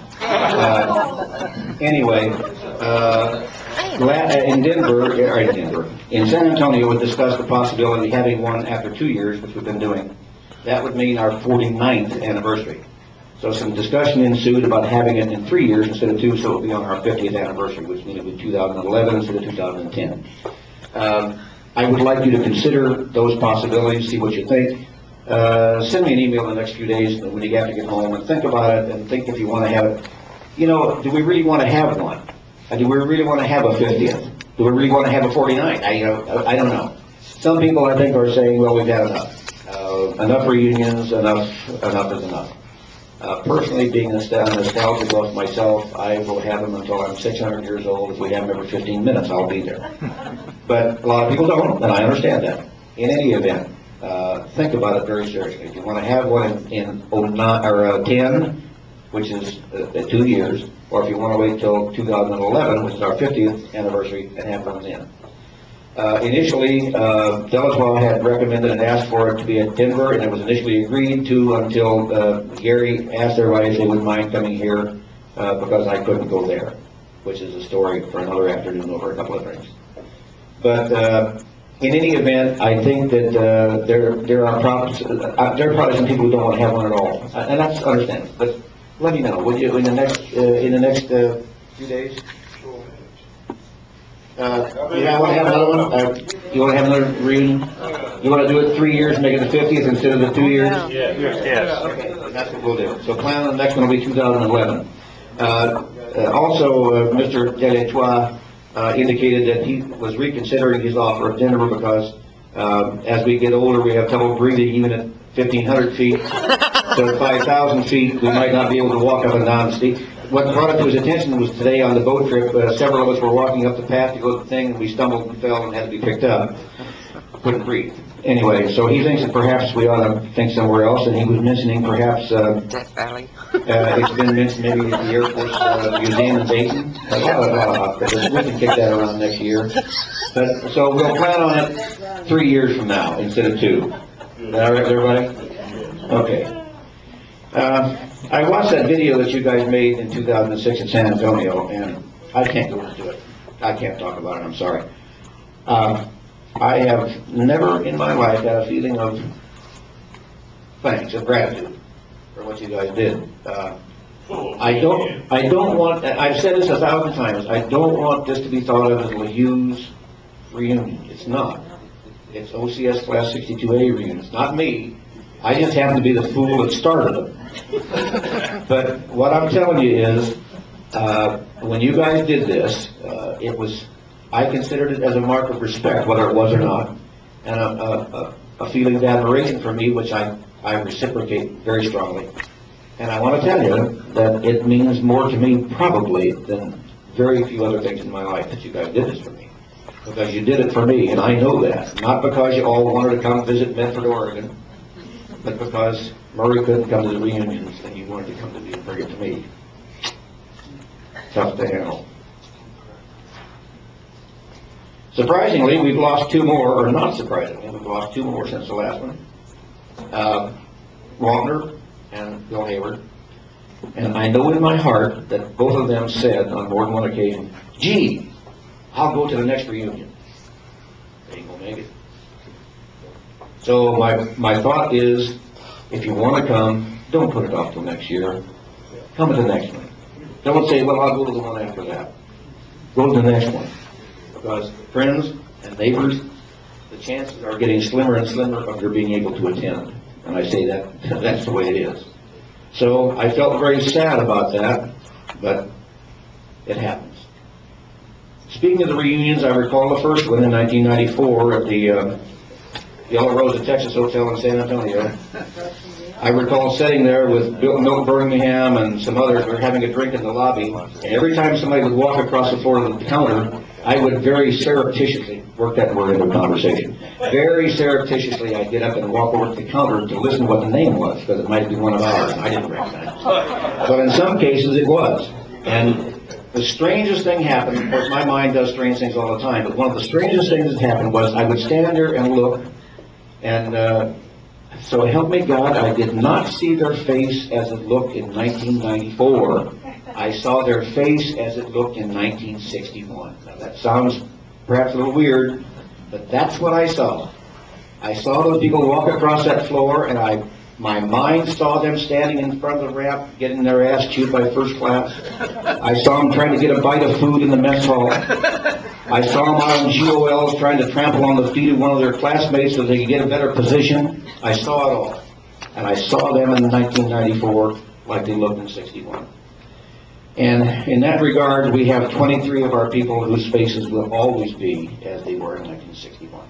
Uh, anyway, uh, in Denver, or in Denver, in San Antonio, we discussed the possibility of having one after two years, which we've been doing. That would mean our forty-ninth anniversary. So some discussion ensued about having it in three years instead of two, so it would be on our fiftieth anniversary, which means it would be two thousand eleven instead of two thousand ten. Um, I would like you to consider those possibilities, see what you think. Uh, send me an email in the next few days when you have to get home and think about it and think if you want to have it. You know, do we really want to have one? Uh, do we really want to have a fiftieth? Do we really want to have a forty-ninth? I, uh, I don't know. Some people, I think, are saying, well, we've had enough. Uh, enough reunions, enough, enough is enough. Uh, personally, being a nostalgia buff myself, I will have them until I'm six hundred years old. If we have them every fifteen minutes, I'll be there. But a lot of people don't, and I understand that. In any event, uh, think about it very seriously. If you want to have one in, in oh nine, or, uh, ten, which is uh, two years, or if you want to wait till two thousand eleven, which is our fiftieth anniversary, and have one then. Uh, initially, uh, Delacroix had recommended and asked for it to be at Denver, and it was initially agreed to until uh, Gary asked everybody if they wouldn't mind coming here uh, because I couldn't go there, which is a story for another afternoon over a couple of drinks. But uh, in any event, I think that uh, there there are probably uh, there are probably some people who don't want to have one at all, uh, and that's understandable. But let me know, would you, in the next uh, in the next uh, few days? Uh, you want to have another one? Uh, you want to have another reunion? You want to do it three years and make it the fiftieth instead of the two years? Yes. Yes. Okay, that's what we'll do. So plan on the next one will be two thousand eleven. Uh, uh, also, uh, Mister Delacroix uh, indicated that he was reconsidering his offer of Denver because um, as we get older, we have trouble breathing even at fifteen hundred feet. So at five thousand feet, we might not be able to walk up and down the steep. what brought it to his attention was today on the boat trip, uh, several of us were walking up the path to go to the thing, and we stumbled and fell and had to be picked up. Couldn't breathe. Anyway, so he thinks that perhaps we ought to think somewhere else, and he was mentioning perhaps, uh, Death Valley. uh, it's been mentioned maybe at the Air Force uh, Museum in Dayton. A lot of, lot of hospitals. We can kick that around next year. But, so we'll plan on it three years from now instead of two. Is that all right with everybody? Okay. Uh, I watched that video that you guys made in two thousand six in San Antonio, and I can't go into it. I can't talk about it, I'm sorry. Uh, I have never in my life had a feeling of thanks, of gratitude for what you guys did. Uh, I don't, I don't want, I've said this a thousand times, I don't want this to be thought of as a Hughes reunion. It's not. It's O C S Class sixty-two A reunion. It's not me. I just happen to be the fool that started it. But what I'm telling you is, uh, when you guys did this, uh, it was, I considered it as a mark of respect, whether it was or not, and a, a, a feeling of admiration for me, which I, I reciprocate very strongly. And I want to tell you that it means more to me probably than very few other things in my life that you guys did this for me. Because you did it for me, and I know that. Not because you all wanted to come visit Medford, Oregon, but because Murray couldn't come to the reunions and you wanted to come to me and bring it to me. Tough to handle. Surprisingly, we've lost two more, or not surprisingly, we've lost two more since the last one. Uh, Wagner and Bill Hayward. And I know in my heart that both of them said on more than one occasion, gee, I'll go to the next reunion. They ain't gonna make it. So my, my thought is, if you want to come, don't put it off till next year. Come to the next one. Don't say, well, I'll go to the one after that. Go to the next one. Because friends and neighbors, the chances are getting slimmer and slimmer of your being able to attend. And I say that, that's the way it is. So I felt very sad about that, but it happens. Speaking of the reunions, I recall the first one in nineteen ninety-four at the uh, Yellow Rose at Texas Hotel in San Antonio. I recall sitting there with Bill, Milt Birmingham and some others. We were having a drink in the lobby. And every time somebody would walk across the floor of the counter, I would very surreptitiously work that word into conversation. Very surreptitiously, I'd get up and walk over to the counter to listen to what the name was, because it might be one of ours. I didn't recognize it. But in some cases, it was. And the strangest thing happened. Of course, my mind does strange things all the time, but one of the strangest things that happened was I would stand there and look, and uh, so help me God, I did not see their face as it looked in nineteen ninety-four. I saw their face as it looked in nineteen sixty-one. Now that sounds perhaps a little weird, but that's what I saw. I saw those people walk across that floor, and I, my mind saw them standing in front of the ramp, getting their ass chewed by first class. I saw them trying to get a bite of food in the mess hall. I saw them out on G O Ls trying to trample on the feet of one of their classmates so they could get a better position. I saw it all. And I saw them in nineteen ninety-four like they looked in sixty-one. And in that regard, we have twenty-three of our people whose faces will always be as they were in nineteen sixty-one.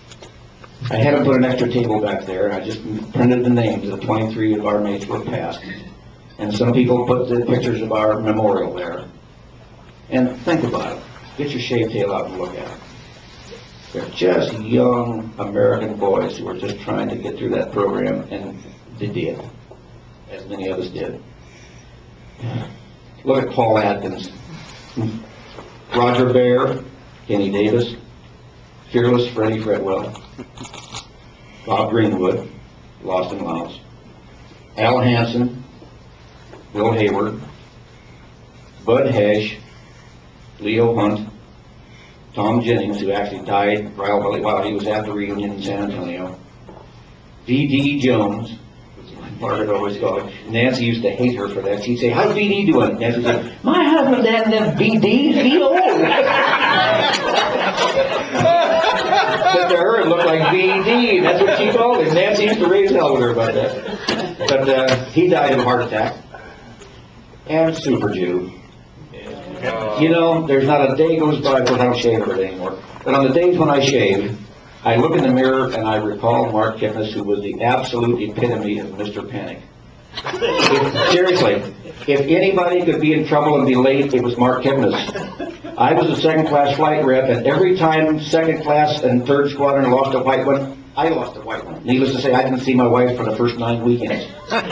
I had to put an extra table back there, and I just printed the names of the twenty-three of our mates who were passed. And some people put the pictures of our memorial there. And think about it. Get your shaved tail out and look at them. They're just young American boys who are just trying to get through that program, and they did, as many of us did. Look at Paul Atkins, Roger Bear, Kenny Davis, Fearless Freddie Fredwell, Bob Greenwood, lost in Laos, Al Hansen, Bill Hayward, Bud Hesh, Leo Hunt, Tom Jennings, who actually died while, while he was at the reunion in San Antonio, V D Jones, Margaret always called her. Nancy used to hate her for that. She'd say, how's V D doing? Nancy would say, my husband doesn't have V Ds, he's old. But to her, it looked like V D. That's what she called him. Nancy used to raise hell with her about that. But uh, he died of a heart attack. And Super Jew. You know, there's not a day goes by when I don't shave it anymore. But on the days when I shave, I look in the mirror and I recall Mark Kipnis, who was the absolute epitome of Mister Panic. If- seriously, if anybody could be in trouble and be late, it was Mark Kipnis. I was a second-class flight rep, and every time second class and third squadron lost a white one, I lost a white one. Needless to say, I didn't see my wife for the first nine weekends.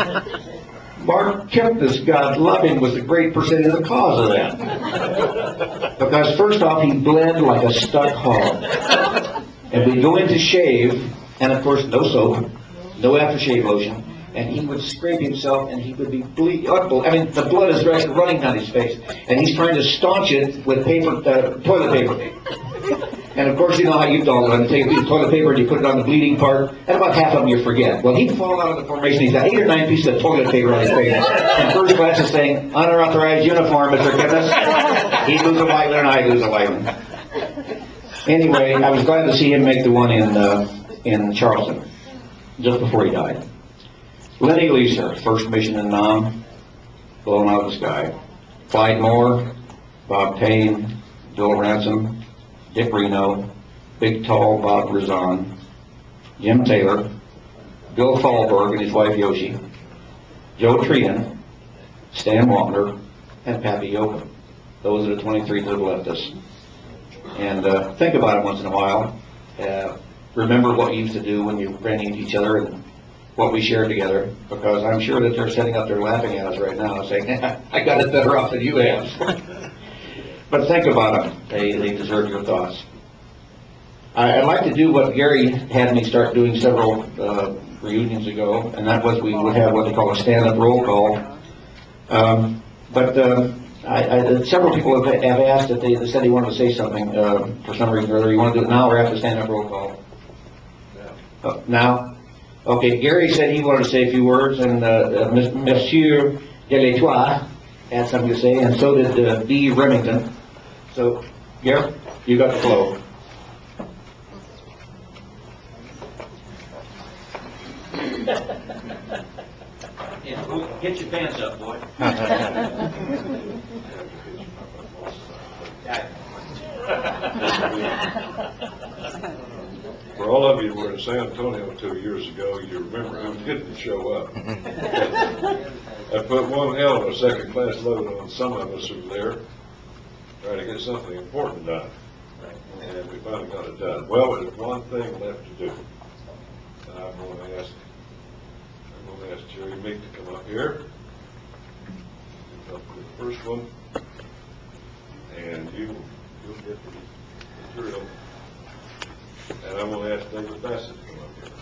Mark Kipnis, God love him, was a great percentage of the cause of that. Because first off, he bled like a stuck hog. And we'd go in to shave, and of course, no soap, no aftershave lotion, and he would scrape himself, and he would be bleeding. I mean, the blood is right- running down his face, and he's trying to staunch it with paper, uh, toilet paper. And of course, you know how you've done it. You take a piece of toilet paper and you put it on the bleeding part, and about half of them you forget. Well, he'd fall out of the formation. He's got eight or nine pieces of toilet paper on his face. And first class is saying, unauthorized uniform, Mister Kipnis. He'd lose a white one and I'd lose a white one. Anyway, I was glad to see him make the one in, uh, in Charleston, just before he died. Lenny Leeser, first mission in Nam, blown out of the sky. Clyde Moore, Bob Payne, Bill Ransom, Dick Reno, Big Tall Bob Razan, Jim Taylor, Bill Fallberg and his wife Yoshi, Joe Trian, Stan Wapner, and Pappy Yoakum. Those are the twenty-three that have left us. And uh, think about it once in a while. Uh, remember what you used to do when you ran into each other and what we shared together, because I'm sure that they're sitting up there laughing at us right now saying, I got it better off than you have. But think about them. They, they deserve your thoughts. I, I'd like to do what Gary had me start doing several uh, reunions ago, and that was we would have what they call a stand-up roll call. Um, but uh, I, I, several people have, have asked if they, they said they wanted to say something uh, for some reason or other. You want to do it now or after stand-up roll call? Yeah. Uh, now? Okay, Gary said he wanted to say a few words, and uh, uh, Monsieur Deletois had something to say, and so did uh, B. Remington. So, Gary, you got the flow. Yeah, get your pants up, boy. For all of you who were in San Antonio two years ago, you remember who didn't show up. I put one hell of a second class load on some of us who were there, trying to get something important done. And we finally got it done. Well, there's one thing left to do. And I'm going to ask, I'm going to ask Jerry Meek to come up here. Up with the first one. And you, you'll get the material. And I'm going to ask David Bassett to come up here.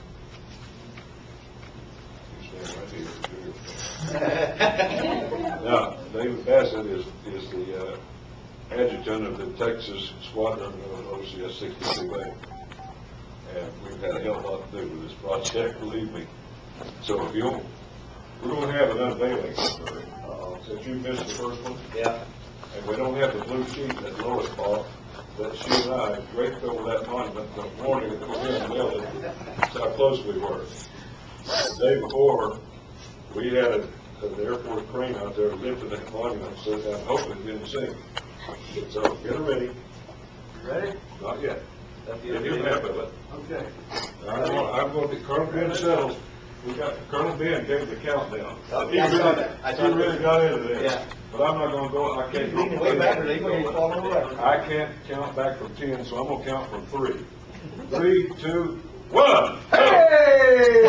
You stand right here. Now, David Bassett is, is the uh, adjutant of the Texas Squadron of O C S sixty-two A. And we've had a hell of a lot to do with this project, believe me. So if you'll, we're going to have an unveiling. Uh, since you missed the first one. Yeah. And we don't have the blue sheet that Lois bought, that she and I draped over that monument the morning that we were going to build it. That's how close we were. The day before, we had a, an airport crane out there lifting that monument, so I'm hoping it didn't sink. So get it ready. You ready? Not yet. That's Get your half of it. Okay. I'm going, I'm going to, Colonel Ben settles. We got, Colonel Ben gave the countdown. Oh, He I saw really- that. I He saw that. really got into this. Yeah. But I'm not going to go, I can't. Leaning way back, or they may fall over record. I can't count back from ten, so I'm going to count from three. Three, two, one. Hey!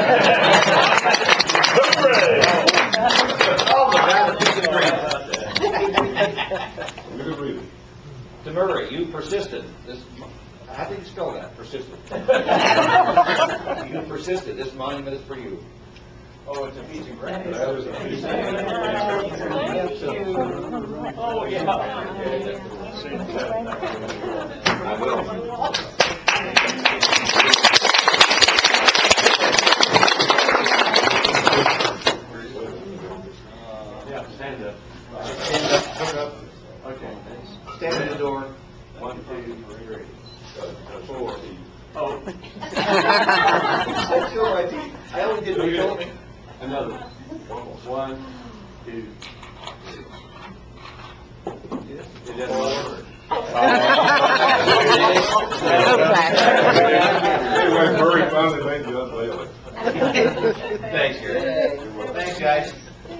Oh my God, a piece of great. You can read it. To Murray, you persisted. This, how do you spell that? Persisted. You persisted. This monument is for you. Oh, it's a piece of granite. That is a piece of Thank you. Oh, yeah. I will. Yeah, stand up. Stand up, hook up. Okay. Stand at the door. One, two, three, four. Oh. That's your idea. I only did what you told me. Another. One, two, three. It doesn't work. Anyway, Murray finally made the unveiling. Thanks, Gary. Thanks, Thanks, guys.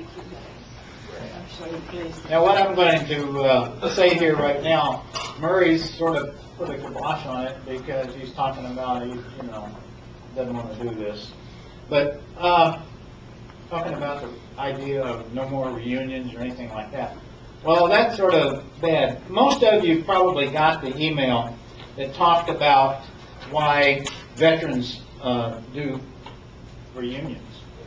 Now, what I'm going to uh, say here right now, Murray's sort of put a kibosh on it because he's talking about, he, you know, doesn't want to do this. But uh, talking about the idea of no more reunions or anything like that. Well, that's sort of bad. Most of you probably got the email that talked about why veterans uh, do reunions.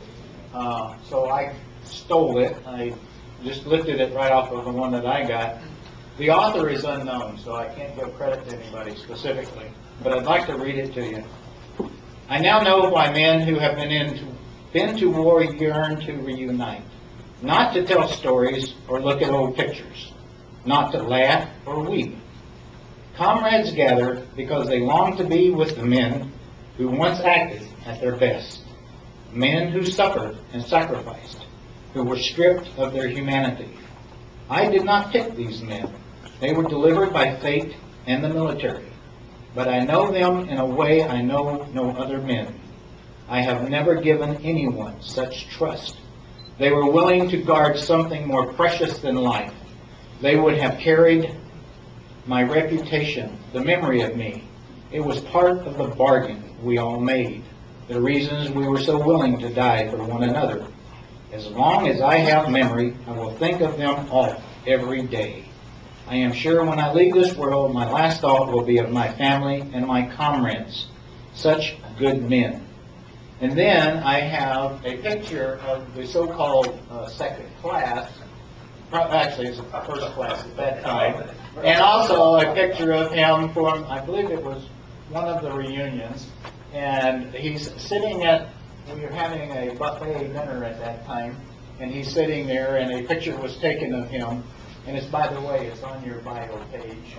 Uh, so I stole it. I just lifted it right off of the one that I got. The author is unknown, so I can't give credit to anybody specifically, but I'd like to read it to you. I now know why men who have been into been to war yearn to reunite, not to tell stories or look at old pictures, not to laugh or weep. Comrades gather because they long to be with the men who once acted at their best, men who suffered and sacrificed, who were stripped of their humanity. I did not pick these men. They were delivered by fate and the military. But I know them in a way I know no other men. I have never given anyone such trust. They were willing to guard something more precious than life. They would have carried my reputation, the memory of me. It was part of the bargain we all made, the reasons we were so willing to die for one another. As long as I have memory, I will think of them all every day. I am sure when I leave this world, my last thought will be of my family and my comrades, such good men. And then I have a picture of the so-called uh, second class. Actually, it's a first class at that time. And also a picture of him from, I believe it was one of the reunions. And he's sitting at, we were having a buffet dinner at that time, and he's sitting there, and a picture was taken of him. And it's, by the way, it's on your bio page.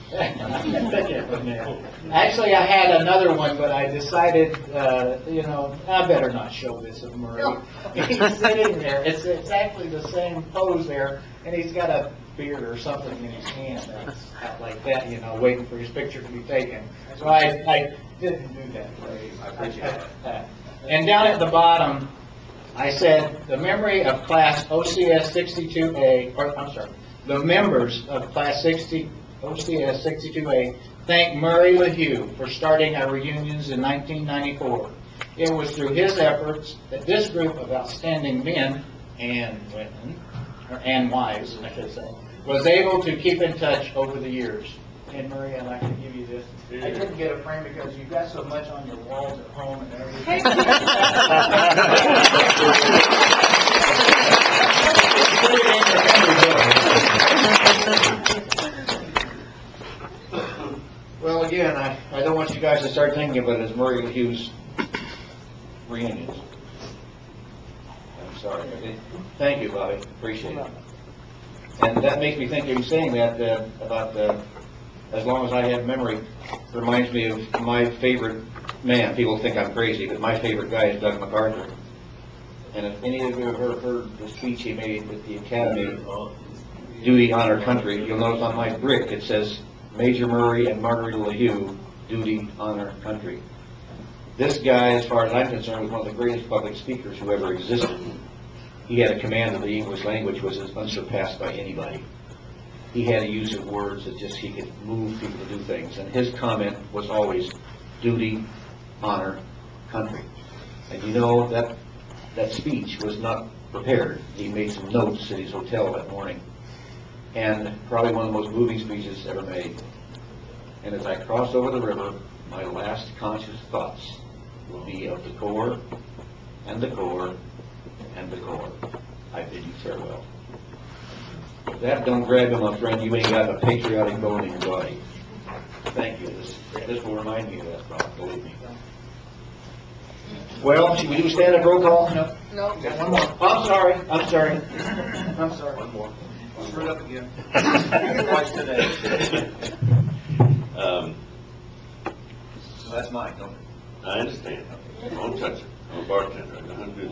Actually, I had another one, but I decided, uh, you know, I better not show this of Murray. He's sitting there. It's exactly the same pose there, and he's got a beard or something in his hand that's out like that, you know, waiting for his picture to be taken. So I, I didn't do that. I appreciate that. And down at the bottom, I said, the memory of Class O C S sixty-two A, or I'm sorry, the members of Class sixty, O C S sixty-two A thank Murray LaHue for starting our reunions in nineteen ninety-four. It was through his efforts that this group of outstanding men and women, or, and wives, I should say, was able to keep in touch over the years. And Murray, I'd like to give you this. I didn't get a frame because you've got so much on your walls at home and everything. Well, again, I, I don't want you guys to start thinking of it as Murray LaHue's reunions. I'm sorry. Thank you, Bobby. Appreciate it. And that makes me think of you saying that uh, about uh, as long as I have memory, reminds me of my favorite man. People think I'm crazy, but my favorite guy is Doug MacArthur. And if any of you have ever heard the speech he made at the Academy, Duty, Honor, Country, you'll notice on my brick it says, Major Murray and Margarita LaHue, Duty, Honor, Country. This guy, as far as I'm concerned, was one of the greatest public speakers who ever existed. He had a command of the English language which was unsurpassed by anybody. He had a use of words that just, he could move people to do things. And his comment was always, duty, honor, country. And you know, that that speech was not prepared. He made some notes at his hotel that morning. And probably one of the most moving speeches ever made. And as I cross over the river, my last conscious thoughts will be of the Corps, and the Corps, and the Corps. I bid you farewell. If that don't grab him, my friend, you ain't got a patriotic bone in your body. Thank you. This, this will remind me of that, Bob, believe me. Well, should we do a stand-up roll call? No. No. One more. I'm sorry. I'm sorry. I'm sorry. One more. Screwed up again. Twice today. Um, So that's mine, don't it? I understand. Don't touch it. I'm a bartender. I know how to do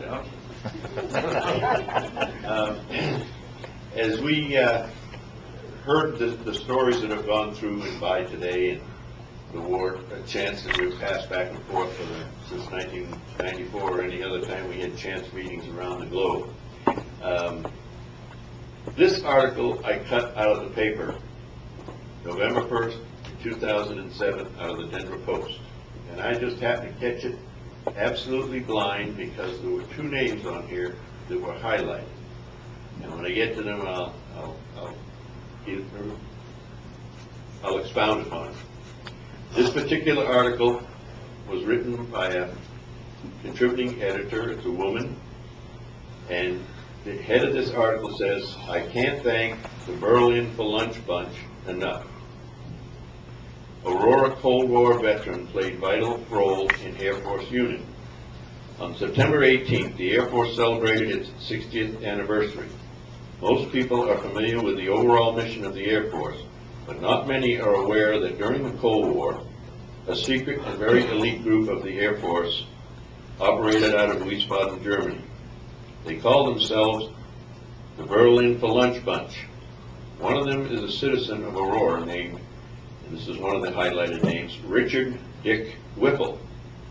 that. Um, as we uh, heard the, the stories that have gone through and by today, and the war, a chance that we've passed back and forth for the, since nineteen ninety-four or any other time we had chance meetings around the globe. Um, this article I cut out of the paper November first, two thousand seven, out of the Denver Post. And I just happened to catch it absolutely blind because there were two names on here that were highlighted. And when I get to them, I'll, I'll, I'll, give, I'll expound upon it. This particular article was written by a contributing editor. It's a woman. And the head of this article says, "I can't thank the Berlin for Lunch Bunch enough. Aurora Cold War veteran played vital role in Air Force unit." On September eighteenth, the Air Force celebrated its sixtieth anniversary. Most people are familiar with the overall mission of the Air Force, but not many are aware that during the Cold War, a secret and very elite group of the Air Force operated out of Wiesbaden, Germany. They called themselves the Berlin for Lunch Bunch. One of them is a citizen of Aurora named, and this is one of the highlighted names, Richard Dick Whipple.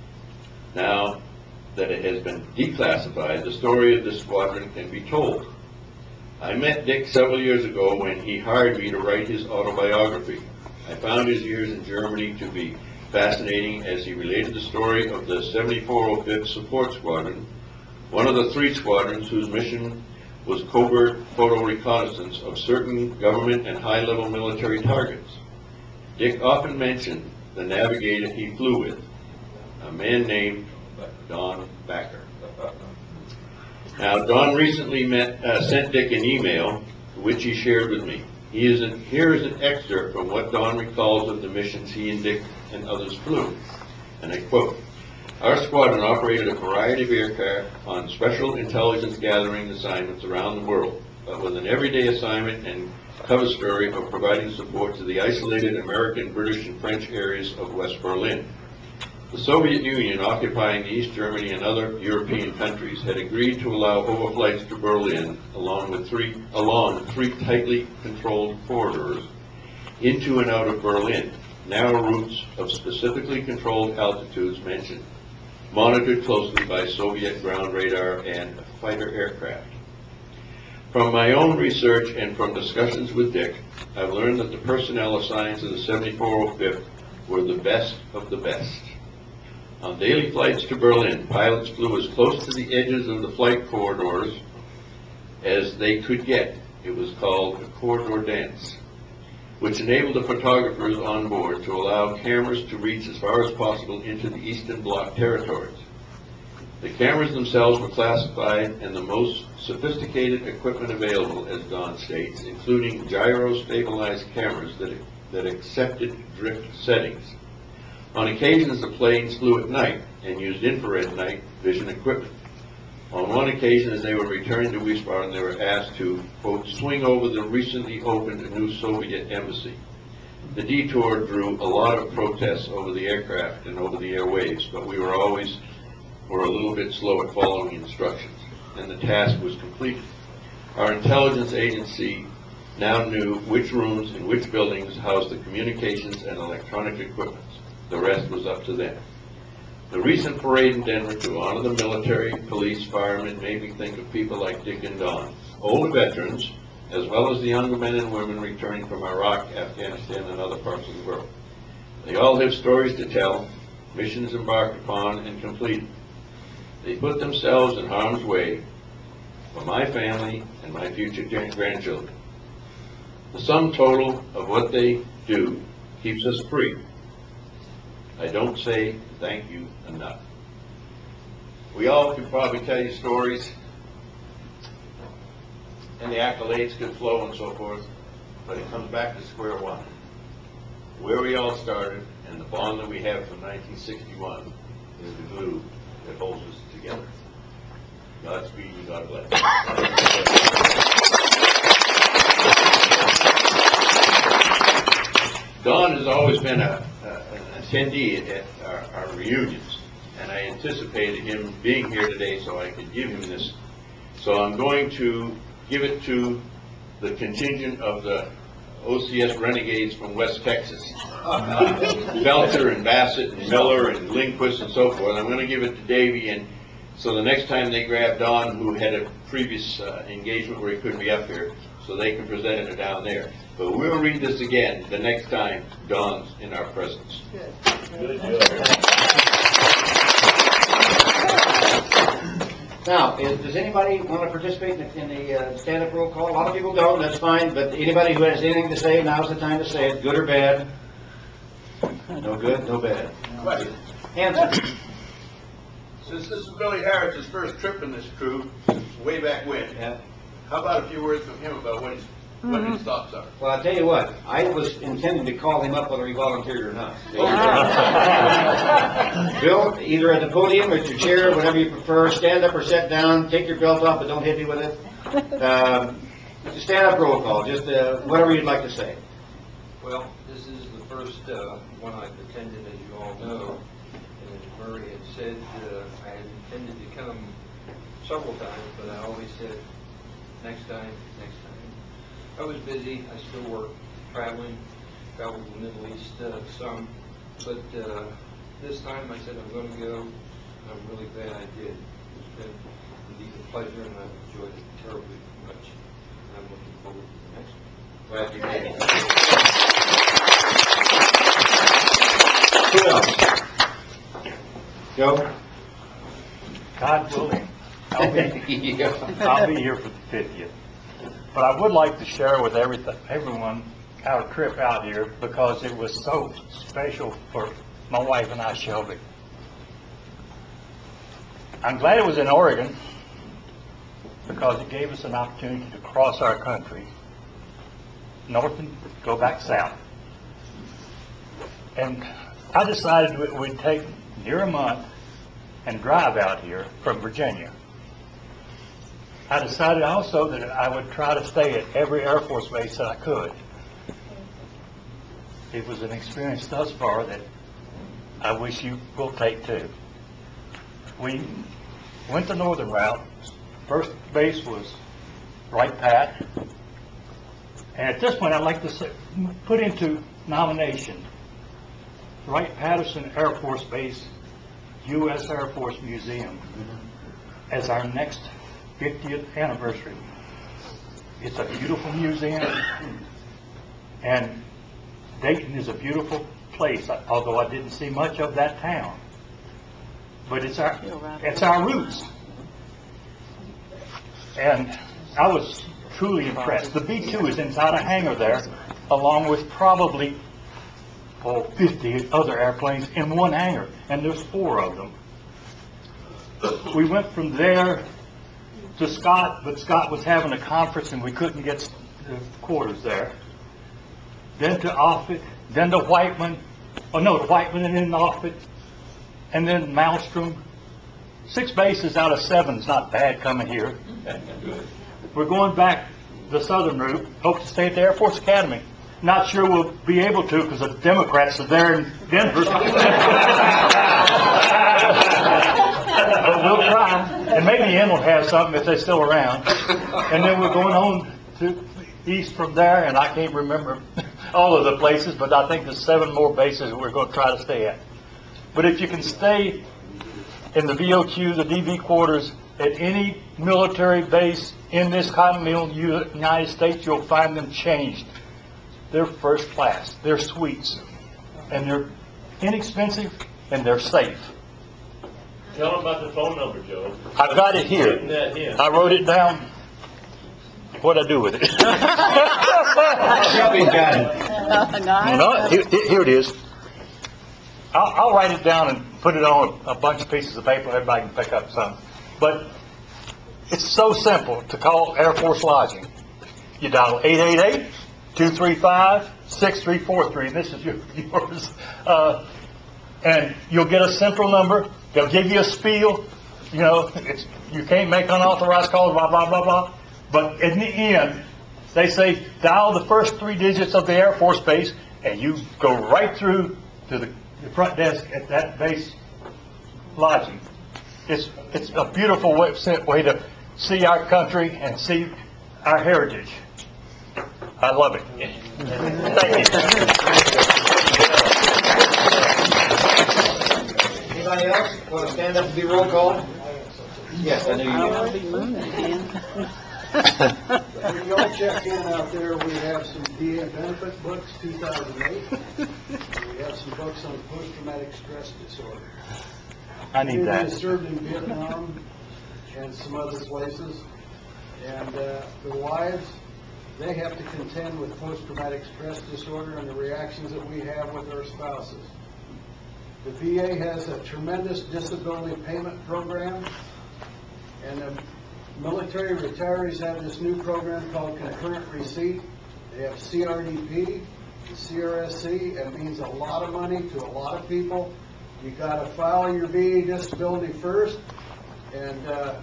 Now that it has been declassified, the story of this squadron can be told. I met Dick several years ago when he hired me to write his autobiography. I found his years in Germany to be fascinating as he related the story of the seventy-four oh fifth Support Squadron, one of the three squadrons whose mission was covert photo reconnaissance of certain government and high-level military targets. Dick often mentioned the navigator he flew with, a man named Don Backer. Now, Don recently met, uh, sent Dick an email, which he shared with me. He is an, here is an excerpt from what Don recalls of the missions he and Dick and others flew. And I quote, "Our squadron operated a variety of aircraft on special intelligence gathering assignments around the world, but with an everyday assignment and cover story of providing support to the isolated American, British, and French areas of West Berlin. The Soviet Union, occupying East Germany and other European countries, had agreed to allow overflights to Berlin along with three, along three tightly controlled corridors into and out of Berlin, narrow routes of specifically controlled altitudes mentioned, monitored closely by Soviet ground radar and fighter aircraft. From my own research and from discussions with Dick, I've learned that the personnel assigned to the seventy-four oh fifth were the best of the best. On daily flights to Berlin, pilots flew as close to the edges of the flight corridors as they could get. It was called the corridor dance, which enabled the photographers on board to allow cameras to reach as far as possible into the Eastern Bloc territories. The cameras themselves were classified and the most sophisticated equipment available, as Don states, including gyro-stabilized cameras that, that accepted drift settings. On occasions, the planes flew at night and used infrared night vision equipment. On one occasion, as they were returning to Wiesbaden, they were asked to, quote, swing over the recently opened new Soviet embassy. The detour drew a lot of protests over the aircraft and over the airwaves, but we were always were a little bit slow at following instructions, and the task was completed. Our intelligence agency now knew which rooms and which buildings housed the communications and electronic equipment. The rest was up to them. The recent parade in Denver to honor the military, police, firemen made me think of people like Dick and Don, older veterans, as well as the younger men and women returning from Iraq, Afghanistan, and other parts of the world. They all have stories to tell, missions embarked upon and completed. They put themselves in harm's way for my family and my future grandchildren. The sum total of what they do keeps us free. I don't say thank you enough. We all could probably tell you stories, and the accolades could flow and so forth, but it comes back to square one. Where we all started and the bond that we have from nineteen sixty-one is the glue that holds us together. Godspeed and God bless. Don has always been a, a, an attendee at our, our reunions, and I anticipated him being here today so I could give him this. So I'm going to give it to the contingent of the O C S Renegades from West Texas. Belcher and Bassett and Miller and Lindquist and so forth. I'm gonna give it to Davey, and so the next time they grab Don, who had a previous uh, engagement where he couldn't be up here, so they can present it down there. But we'll read this again the next time Don's in our presence. Good job. Now, is, does anybody want to participate in the, in the uh, stand-up roll call? A lot of people don't, that's fine, but anybody who has anything to say, now's the time to say it, good or bad? No good, no bad. Question. Answer. Since this is Billy Harris's first trip in this crew, way back when, Yeah. how about a few words from him about what his, what his thoughts are? Well, I'll tell you what, I was intending to call him up whether he volunteered or not. Bill, either at the podium or at your chair, whatever you prefer, stand up or sit down, take your belt off, but don't hit me with it. Um, stand up roll call, just uh, whatever you'd like to say. Well, this is the first uh, one I've attended, as you all know. And as Murray had said, uh, I had intended to come several times, but I always said, next time, next time. I was busy. I still work traveling, traveled to the Middle East uh, some. But uh, this time I said I'm going to go, and I'm really glad I did. It's been indeed a pleasure, and I've enjoyed it terribly much. And I'm looking forward to the next one. Glad you made it. Who else? Joe? God willing, I'll be, Yeah. I'll be here for the fiftieth. But I would like to share with everything, everyone our trip out here, because it was so special for my wife and I, Shelby. I'm glad it was in Oregon, because it gave us an opportunity to cross our country, north and go back south. And I decided it would take near a month and drive out here from Virginia. I decided also that I would try to stay at every Air Force base that I could. It was an experience thus far that I wish you will take too. We went the northern route. First base was Wright Pat. And at this point, I'd like to say, put into nomination Wright-Patterson Air Force Base, U S Air Force Museum, as our next fiftieth anniversary. It's a beautiful museum, and Dayton is a beautiful place, although I didn't see much of that town. But it's our, it's our roots. And I was truly impressed. The B two is inside a hangar there, along with probably oh, fifty other airplanes in one hangar, and there's four of them. We went from there to Scott, but Scott was having a conference and we couldn't get the quarters there. Then to Offutt, then to Whiteman, oh no, to Whiteman and then Offutt, and then Maelstrom. Six bases out of seven is not bad coming here. We're going back the southern route, hope to stay at the Air Force Academy. Not sure we'll be able to because the Democrats are there in Denver. But we'll try. And maybe N will have something if they're still around. And then we're going on to east from there, and I can't remember all of the places, but I think there's seven more bases we're going to try to stay at. But if you can stay in the V O Q, the D V quarters, at any military base in this continental United States, you'll find them changed. They're first class. They're suites. And they're inexpensive, and they're safe. Tell them about the phone number, Joe. I've got it here. Getting that in. I wrote it down. What'd I do with it? Shelby's got it. No, here, here it is. I'll, I'll write it down and put it on a bunch of pieces of paper. Everybody can pick up some. But it's so simple to call Air Force Lodging. You dial eight eight eight, two three five, six three four three. This is your, yours. Uh, and you'll get a central number. They'll give you a spiel. You know, it's, you can't make unauthorized calls, blah, blah, blah, blah. But in the end, they say dial the first three digits of the Air Force base, and you go right through to the, the front desk at that base lodging. It's it's a beautiful way, way to see our country and see our heritage. I love it. Anybody else want to stand up and do roll call? Yes, I knew you would. When y'all check in out there, we have some D A benefit books, two thousand eight. We have some books on post-traumatic stress disorder. I need Many of you that. served in Vietnam and some other places. And uh, the wives, they have to contend with post-traumatic stress disorder and the reactions that we have with our spouses. The V A has a tremendous disability payment program, and the military retirees have this new program called Concurrent Receipt. They have C R D P, C R S C. It means a lot of money to a lot of people. You got to file your V A disability first, and uh,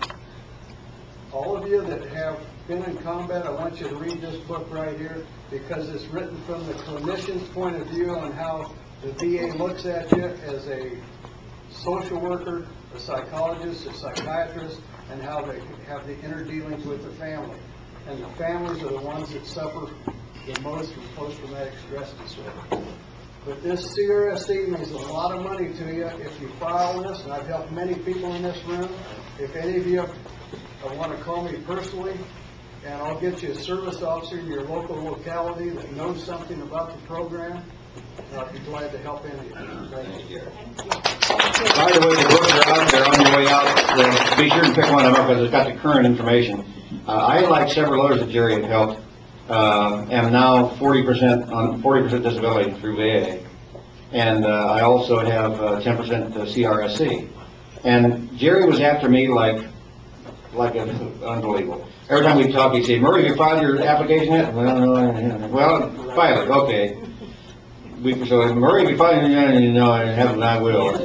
all of you that have been in combat, I want you to read this book right here, because it's written from the clinician's point of view on how the V A looks at you as a social worker, a psychologist, a psychiatrist, and how they have the inner dealings with the family. And the families are the ones that suffer the most from post-traumatic stress disorder. But this C R S C means a lot of money to you if you file this, and I've helped many people in this room. If any of you want to call me personally, and I'll get you a service officer in your local locality that knows something about the program, and I'll be glad to help any of you. Thank you. By the way, the books are out there on your way out. Uh, be sure to pick one of them up because it's got the current information. Uh, I, like several others that Jerry had helped, uh, am now forty percent on forty percent disability through V A. And uh, I also have uh, ten percent uh, C R S C. And Jerry was after me like, like a, unbelievable. Every time we talk, he'd say, "Murray, you filed your application yet?" Well, no, well, file it, okay. We, so, "Murray, you filed your, you know, I haven't, I will."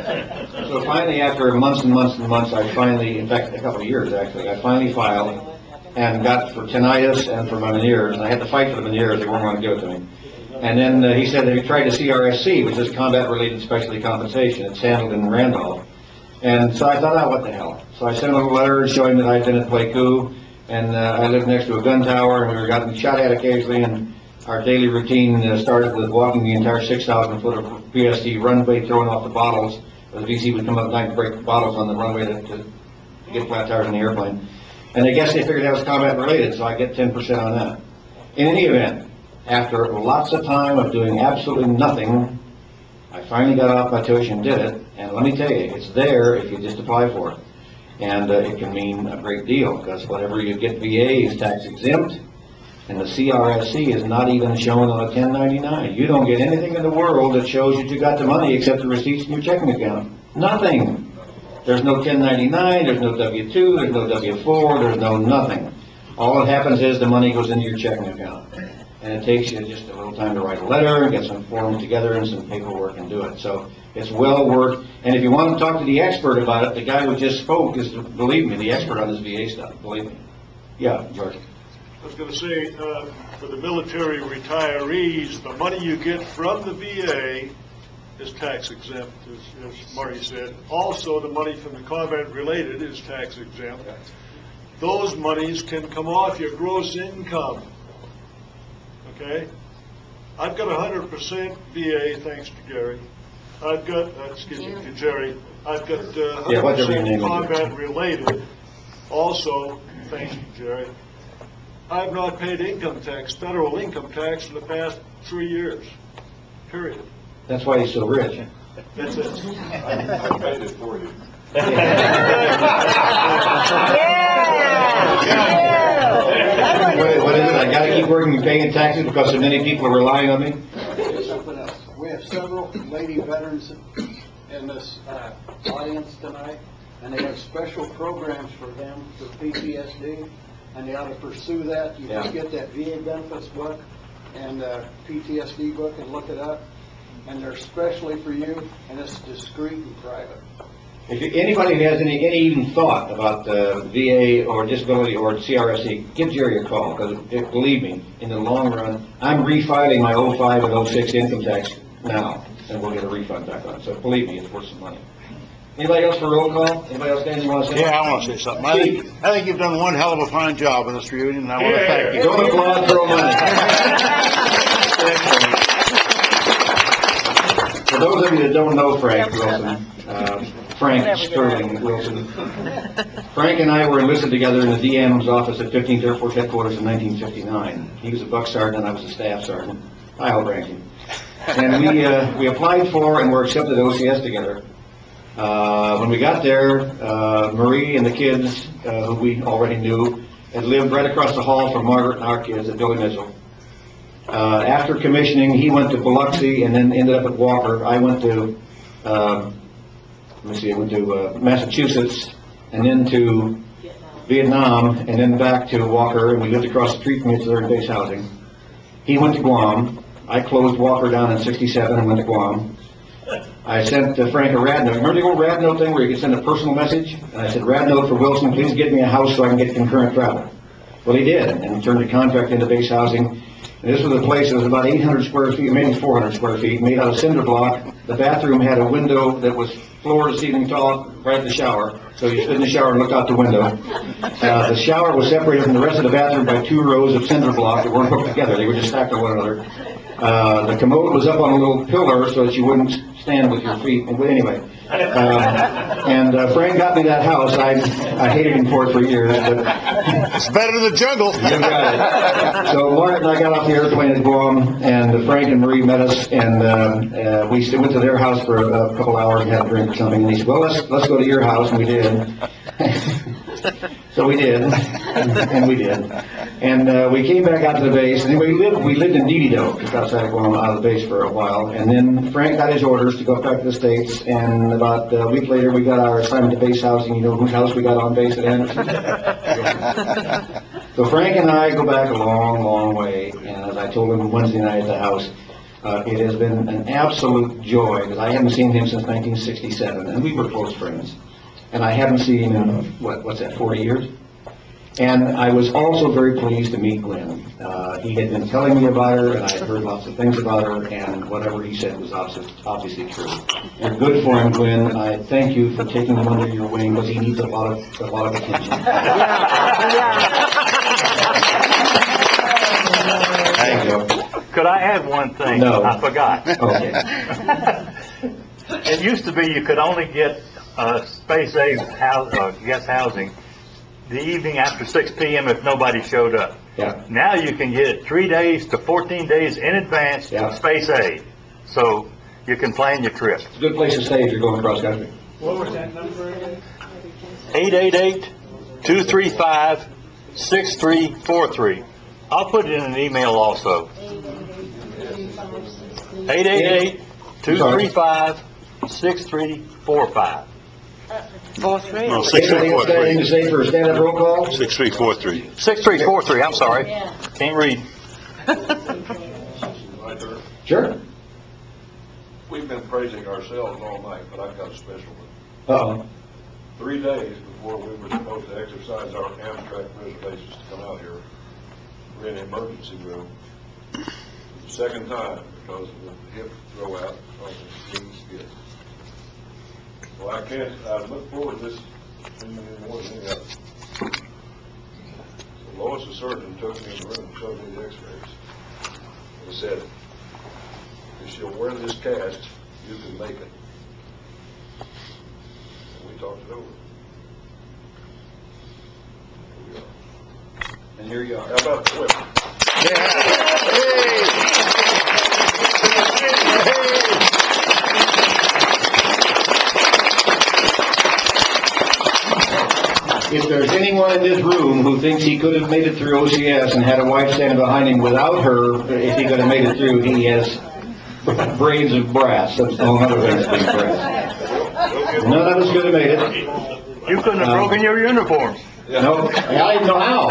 So finally, after months and months and months, I finally, in fact, a couple of years actually, I finally filed and got for tinnitus and for my Meniere's. And I had to fight for the Meniere's; they weren't going to give it to me. And then uh, he said that he tried the C R S C, which is combat-related specialty compensation. It's handled in Randolph. And so I thought, oh, what the hell? So I sent him a letter showing that I'd been at Pleiku, and uh, I lived next to a gun tower, and we were getting shot at occasionally, and our daily routine uh, started with walking the entire six thousand foot of P S D runway, throwing off the bottles. The V C would come up at night and break the bottles on the runway to, to get flat tires in the airplane. And I guess they figured that was combat-related, so I get ten percent on that. In any event, after lots of time of doing absolutely nothing, I finally got off my tuition and did it. And let me tell you, it's there if you just apply for it. And uh, it can mean a great deal, because whatever you get V A is tax exempt, and the C R S C is not even shown on a ten ninety-nine. You don't get anything in the world that shows that you got the money except the receipts in your checking account. Nothing. There's no ten ninety-nine, there's no W two, there's no W four, there's no nothing. All that happens is the money goes into your checking account. And it takes you just a little time to write a letter and get some forms together and some paperwork and do it. So it's well worth, and if you want to talk to the expert about it, the guy who just spoke is, believe me, the expert on this V A stuff, believe me. Yeah, George. I was going to say, uh, for the military retirees, the money you get from the V A is tax exempt, as, as Marty said. Also, the money from the combat related is tax exempt. Those monies can come off your gross income. Okay? I've got one hundred percent V A, thanks to Gary. I've got, uh, excuse me, to Jerry. I've got uh, Yeah, one hundred whatever your name percent is. combat related. Also, thanks to Jerry. I've not paid income tax, federal income tax, in the past three years. Period. That's why he's so rich. That's it. I paid it for you. Yeah. What, what is it? I gotta keep working and paying taxes because so many people are relying on me? Something else. We have several lady veterans in this uh, audience tonight, and they have special programs for them for P T S D, and they ought to pursue that. You Yeah. can get that V A benefits book and uh, P T S D book and look it up, and they're specially for you, and it's discreet and private. If you, anybody who has any, any even thought about uh, V A or disability or C R S C, give Jerry a call, because believe me, in the long run, I'm refiling my oh five and oh six income tax now, and we'll get a refund back on it. So believe me, it's worth some money. Anybody else for roll call? Anybody else got anything you want to say? Yeah, I want to say something. I think, I think you've done one hell of a fine job in this reunion, and I want to thank you. Don't applaud, throw money. For those of you that don't know Frank Wilson, uh, Frank Sterling Wilson, Frank and I were enlisted together in the D M's office at fifteenth Air Force Headquarters in nineteen fifty-nine. He was a buck sergeant and I was a staff sergeant, high ranking. And we, uh, we applied for and were accepted at O C S together. Uh, when we got there, uh, Marie and the kids, uh, who we already knew, had lived right across the hall from Margaret and our kids at Billy Mitchell. Uh, after commissioning, he went to Biloxi and then ended up at Walker. I went to, uh, let me see, I went to uh, Massachusetts and then to Vietnam and then back to Walker, and we lived across the street from each other in base housing. He went to Guam. I closed Walker down in sixty-seven and went to Guam. I sent uh, Frank a rad note. Remember the old rad note thing where you could send a personal message? And I said, rad note for Wilson, please get me a house so I can get concurrent travel. Well, he did, and he turned the contract into base housing. And this was a place that was about eight hundred square feet, maybe four hundred square feet, made out of cinder block. The bathroom had a window that was floor to ceiling tall, right at the shower. So you stood in the shower and looked out the window. Uh, the shower was separated from the rest of the bathroom by two rows of cinder block that weren't hooked together. They were just stacked on one another. Uh, the commode was up on a little pillar so that you wouldn't stand with your feet. And anyway, uh, and uh, Frank got me that house. I I hated him for it for years. But It's better than the jungle. you got it. So Margaret and I got off the airplane at Guam, and Frank and Marie met us, and uh, uh, we went to their house for a, a couple hours and had a drink or something. And he said, "Well, let's let's go to your house," and we did. So we did, and we did, and uh, we came back out to the base, and we lived we lived in Didido, just outside of Guam, out of the base for a while, and then Frank got his orders to go back to the States, and about a week later we got our assignment to base housing. You know whose house we got on base at Anderson? So Frank and I go back a long, long way, and as I told him Wednesday night at the house, uh, it has been an absolute joy, because I haven't seen him since nineteen sixty-seven, and we were close friends. And I haven't seen him in, what, what's that, forty years? And I was also very pleased to meet Gwen. Uh, he had been telling me about her, and I had heard lots of things about her, and whatever he said was obviously, obviously true. You're good for him, Gwen. I thank you for taking him under your wing, because he needs a lot of, a lot of attention. Thank you. Could I add one thing? No. I forgot. Okay. It used to be you could only get uh, Space A house, uh, guest housing the evening after six p m if nobody showed up. Yeah. Now you can get it three days to fourteen days in advance Yeah. to Space A. So you can plan your trip. It's a good place to stay if you're going cross country. What was that number again? eight eight eight, two three five, six three four three. I'll put it in an email also. eight eight eight, two three five, six three four five. Four three. No, six three four Anything to three. say for a stand-up roll call? Six three four three. six three four three, I'm sorry. Can't read. Right there. Sure. We've been praising ourselves all night, but I've got a special one. Uh-oh. Three days before we were supposed to exercise our Amtrak reservations to come out here, we're in the emergency room. The second time because of the hip throwout on the knees skid. Well, I can't, I look forward to this more than any other. So Lois, the surgeon, took me in the room and showed me the x-rays. And said, if she'll wear this cast, you can make it. And we talked it over. Here we are. And here you are. How about the whip? If there's anyone in this room who thinks he could have made it through O C S and had a wife standing behind him without her, if he could have made it through, he has brains of brass. That's all other things being brass. None of us could have made it. You couldn't have Um, broken your uniforms. No, I didn't know how.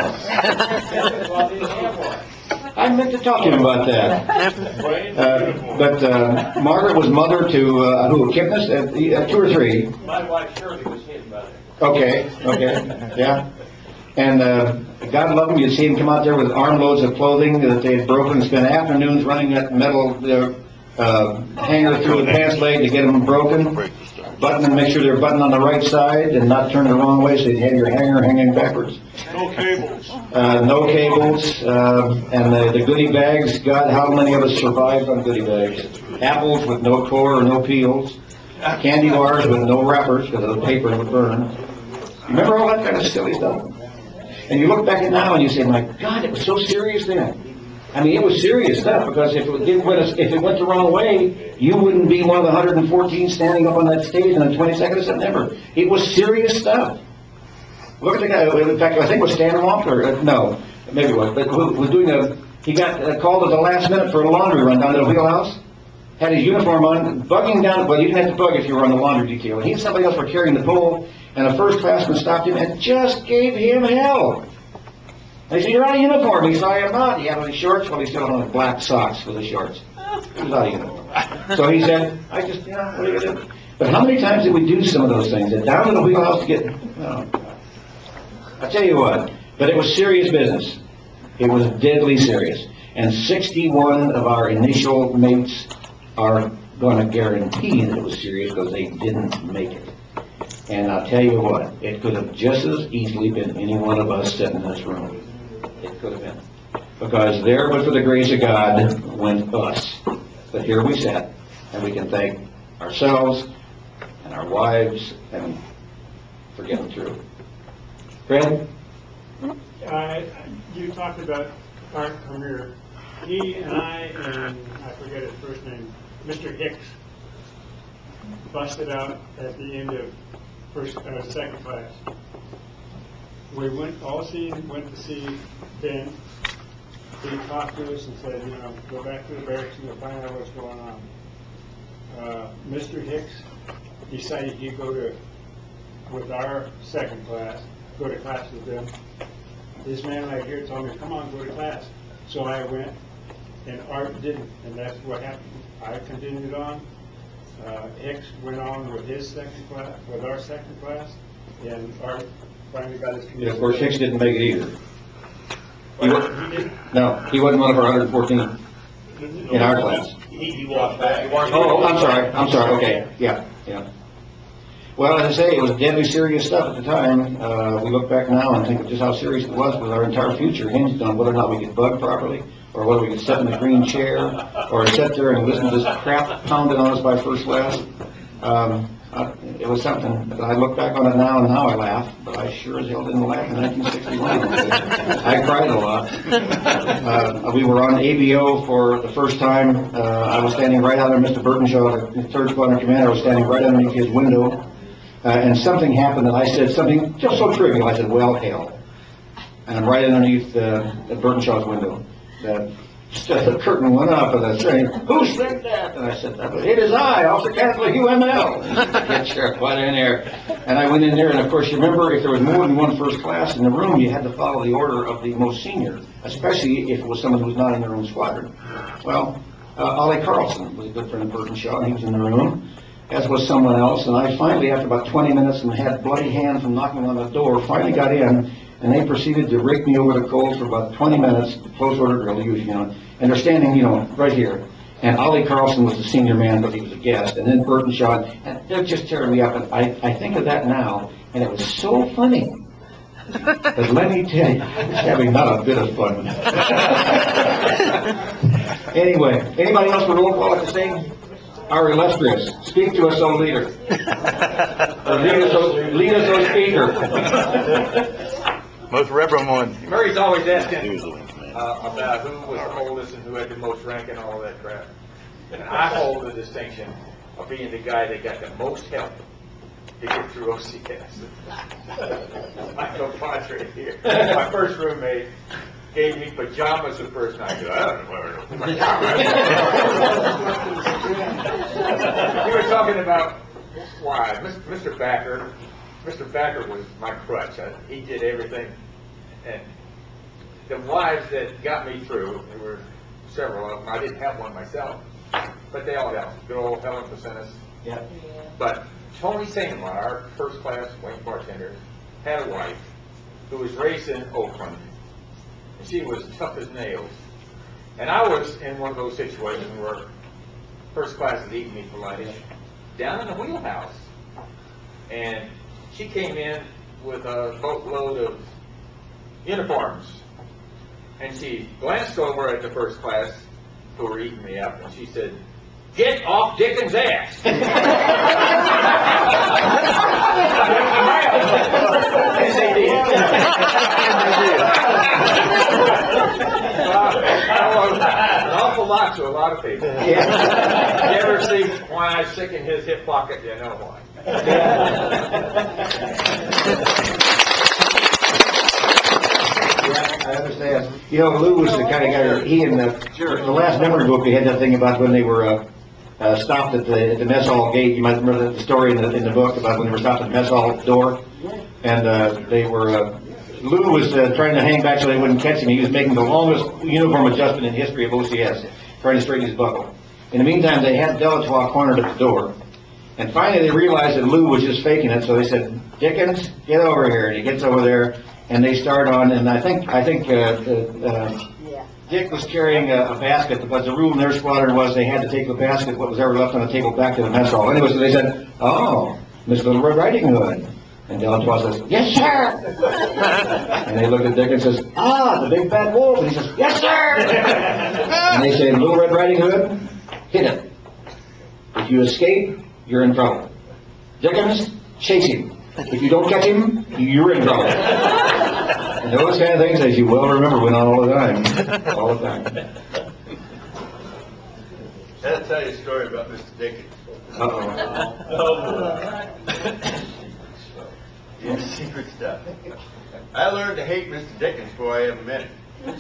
I meant to talk to him about that. Uh, but uh, Margaret was mother to, uh, who, Kipnis? Uh, uh, two or three? My wife Shirley was hitting about it. Okay, okay, yeah. And uh, God love him, you'd see him come out there with armloads of clothing that they had broken, spend afternoons running that metal uh, uh, hanger through the pants leg to get them broken. button and make sure they're buttoned on the right side and not turn the wrong way, so you'd have your hanger hanging backwards. No cables. Uh, no cables, uh, and the, the goodie bags, God, how many of us survived on goodie bags? Apples with no core or no peels, candy bars with no wrappers because of the paper would burn. You remember all that kind of silly stuff? And you look back at now and you say, my God, it was so serious then. I mean, it was serious stuff, because if it didn't went, if it went the wrong way, you wouldn't be one of the one hundred fourteen standing up on that stage on the twenty-second of September. It was serious stuff. Look at the guy, in fact, I think it was Stan Walker, uh, no, maybe it was, but who was doing a, he got uh, called at the last minute for a laundry run down to the wheelhouse, had his uniform on, bugging down, well, you didn't have to bug if you were on the laundry detail. He and somebody else were carrying the pole, and a first classman stopped him and just gave him hell. They said, you're out of uniform. He said, I am not. He had on his shorts. Well, he still had on his black socks for the shorts. He was out of uniform. So he said, I just, you know, what are you going to do? But how many times did we do some of those things? And down to the wheelhouse to get, oh, I tell you what, but it was serious business. It was deadly serious. And sixty-one of our initial mates are going to guarantee that it was serious because they didn't make it. And I'll tell you what, it could have just as easily been any one of us sitting in this room. It could have been. Because there, but for the grace of God, went us. But here we sat, and we can thank ourselves and our wives and for getting through. Fred? Uh, you talked about Art Premier. He and I, and I forget his first name, Mister Hicks, busted out at the end of first, uh, second class. We went, all scene, went to see Ben. He talked to us and said, you know, go back to the barracks and you'll find out what's going on. Uh, Mister Hicks decided he'd go to, with our second class, go to class with them. This man right here told me, come on, go to class. So I went, and Art didn't, and that's what happened. I continued on. Uh, Hicks went on with his second class, with our second class, and Art finally got his commission. Yeah, of course, Hicks didn't make it either. He He, wa- he did. No, he wasn't one of our one hundred fourteen in our class. He, he walked back. Oh, I'm sorry, I'm sorry, okay, yeah, yeah. Well, as I say, it was deadly serious stuff at the time. Uh, we look back now and think of just how serious it was, because our entire future hinged on whether or not we could bug properly, or whether we could sit in the green chair, or sit there and listen to this crap pounded on us by first class. Um, uh, it was something that I look back on it now, and now I laugh, but I sure as hell didn't laugh in nineteen sixty-one. I cried a lot. Uh, we were on A B O for the first time. Uh, I was standing right under Mister Burtenshaw, the third squadron commander. I was standing right underneath his window. Uh, and something happened that I said something just so trivial. I said, well, hell. And I'm right underneath uh, Burtonshaw's window. The, the curtain went up, and I said, who said that? And I said, it is I, Officer Catholic U M L. Get Sheriff, what in there? And I went in there, and of course, you remember, if there was more than one first class in the room, you had to follow the order of the most senior, especially if it was someone who was not in their own squadron. Well, uh, Ollie Carlson was a good friend of Burtonshaw, and he was in the room, as was someone else, and I finally, after about twenty minutes and had bloody hands from knocking on the door, finally got in, and they proceeded to rake me over the coals for about twenty minutes, close order drill, usually, you know, and they're standing, you know, right here. And Ollie Carlson was the senior man, but he was a guest, and then Burtonshaw, and they're just tearing me up, and I, I think of that now, and it was so funny. But let me tell you, I was having not a bit of fun. Anyway, anybody else with roll call at the same? Our illustrious, speak to us, O leader. Or lead us, O, lead us, O speaker. Most reverend one. Murray's always asking uh, about who was the oldest and who had the most rank and all that crap. And I hold the distinction of being the guy that got the most help to get through O C S. Michael Padre here, my first roommate, gave me pajamas the first night. I don't know where pajamas. You were talking about why Mister Backer. Mister Backer was my crutch. I, he did everything, and the wives that got me through, there were several of them. I didn't have one myself, but they all helped. Good old Helen Placentis. Yeah. But Tony Sangamon, our first class wing bartender, had a wife who was raised in Oakland. And she was tough as nails. And I was in one of those situations where first class is eating me for lunch down in the wheelhouse. And she came in with a boatload of uniforms. And she glanced over at the first class who were eating me up, and she said, "Get off Dickens' ass." And they did. An awful lot to a lot of people. You ever see one eye stick in his hip pocket, you know why. I understand. You know, Lou was the kind of guy, he and the, the last memory book, we had that thing about when they were, uh, uh, stopped at the, at the mess hall gate. You might remember the story in the, in the book about when they were stopped at the mess hall door. And, uh, they were, uh, Lou was, uh, trying to hang back so they wouldn't catch him. He was making the longest uniform adjustment in history of O C S, trying to straighten his buckle. In the meantime, they had Delatour cornered at the door. And finally they realized that Lou was just faking it, so they said, "Dickens, get over here." And he gets over there, and they start on, and I think, I think, uh, uh, uh Dick was carrying a, a basket, because the rule in their squadron was they had to take the basket, what was ever left on the table, back to the mess hall. Anyway, so they said, "Oh, Miss Little Red Riding Hood." And Delatour says, "Yes, sir." And they look at Dick and says, "Ah, the big bad wolf." And he says, "Yes, sir." And they say, "Little Red Riding Hood, hit it. If you escape, you're in trouble. Dickens, chase him. If you don't catch him, you're in trouble." And those kind of things, as you well remember, went on all the time. All the time. I'll tell you a story about Mister Dickens. Uh-oh. Yeah, secret stuff. I learned to hate Mister Dickens before I ever met him.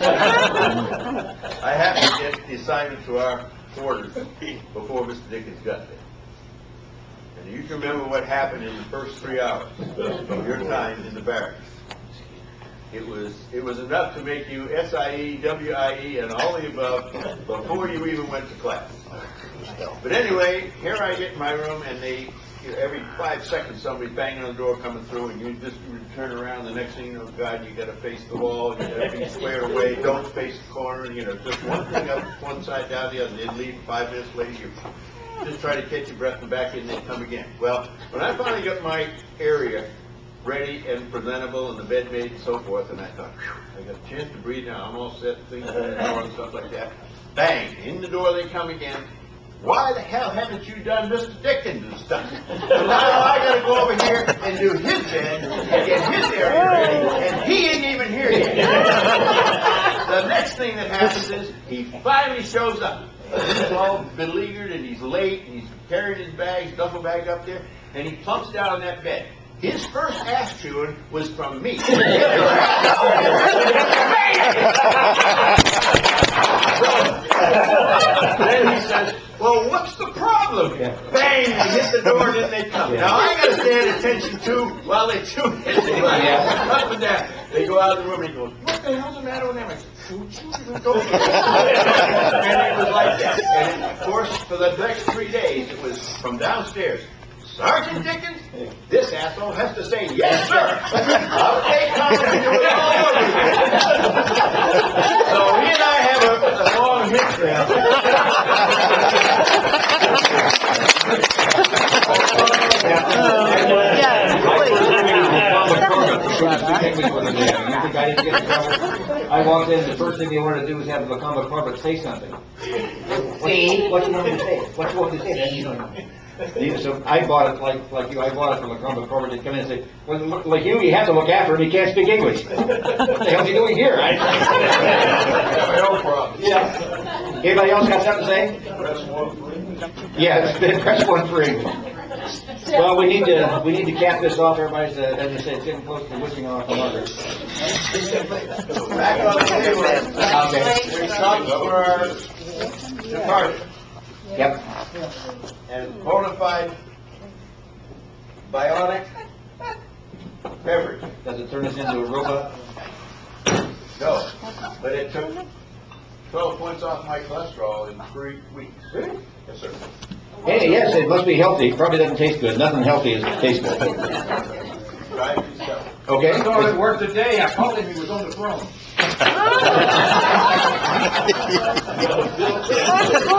I happened to get the assignment to our quarters before Mister Dickens got there. And you can remember what happened in the first three hours of your time in the barracks. It was it was enough to make you S I E, W I E, and all the above before you even went to class. But anyway, here I get in my room, and they you know, every five seconds somebody's banging on the door coming through, and you just you turn around. The next thing you know, God, you got to face the wall. You got to be squared away. Don't face the corner. You know, just one thing up, one side down the other. Then leave. Five minutes later, you just try to catch your breath and back in, and then come again. Well, when I finally got my area ready and presentable, and the bed made and so forth, and I thought, whew, I got a chance to breathe now. I'm all set, things going on and stuff like that. Bang! In the door they come again. "Why the hell haven't you done Mister Dickens' stuff?" So now I got to go over here and do his bed and get his area ready, and he ain't even here yet. The next thing that happens is he finally shows up. He's all beleaguered, and he's late, and he's carrying his bags, duffel bag up there, and he plumps down on that bed. His first ass chewing was from me. Then he says, "Well, what's the problem?" Bang! They hit the door, and then they come. Now I got to stand attention too while they chew this. Up and down. They go out of the room, and he goes, "What the hell's the matter with them?" I said, "Shoot, shoot, shoot, don't." And it was like that. And of course, for the next three days, it was from downstairs. "Sergeant Dickens, this asshole has to say, 'Yes, sir.' Okay, come and do it all over again." So he and I have a, a long history of it. I walked in, the first thing they wanted to do was have Lacombe Corbett say something. See? What you want me to say? What you want me to say? Then you don't know. So I bought it like like you. I bought it from Lacombe Corbett to come in and say, "Well, look, like you, you have to look after him. He can't speak English. What the hell's he doing here?" I No problem. Yeah. Anybody else got something to say? Press one for English. Yeah, press one for English. Well, we need to we need to cap this off. Everybody's uh, as I said, it's getting close to wishing off the Margaret. Back on the table. Okay. We come for our department. Yep. And bona fide bionic beverage. Does it turn us into a robot? No, but it took twelve points off my cholesterol in three weeks. Yes, sir. Hey, yes, it must be healthy. It probably doesn't taste good. Nothing healthy is tasteful. Try it yourself. Okay. I saw it work today. I called him. He was on the throne.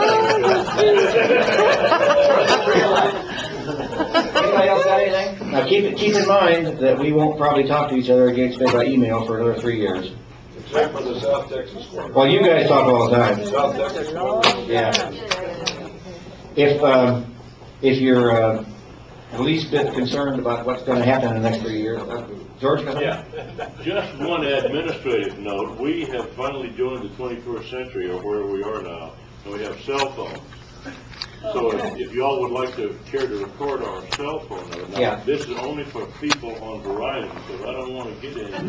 Anybody else got anything? Now keep keep, keep in mind that we won't probably talk to each other again by email for another three years. Except for the South Texas one. Well, you guys talk all the time. South Texas one. Yeah. If, um, if you're, uh, the least bit concerned about what's gonna happen in the next three years, uh, George? Yeah, just one administrative note, we have finally joined the twenty-first century, or where we are now, and we have cell phones. So if, if y'all would like to care to record our cell phone number, now, Yeah. this is only for people on Verizon, so I don't want to get any.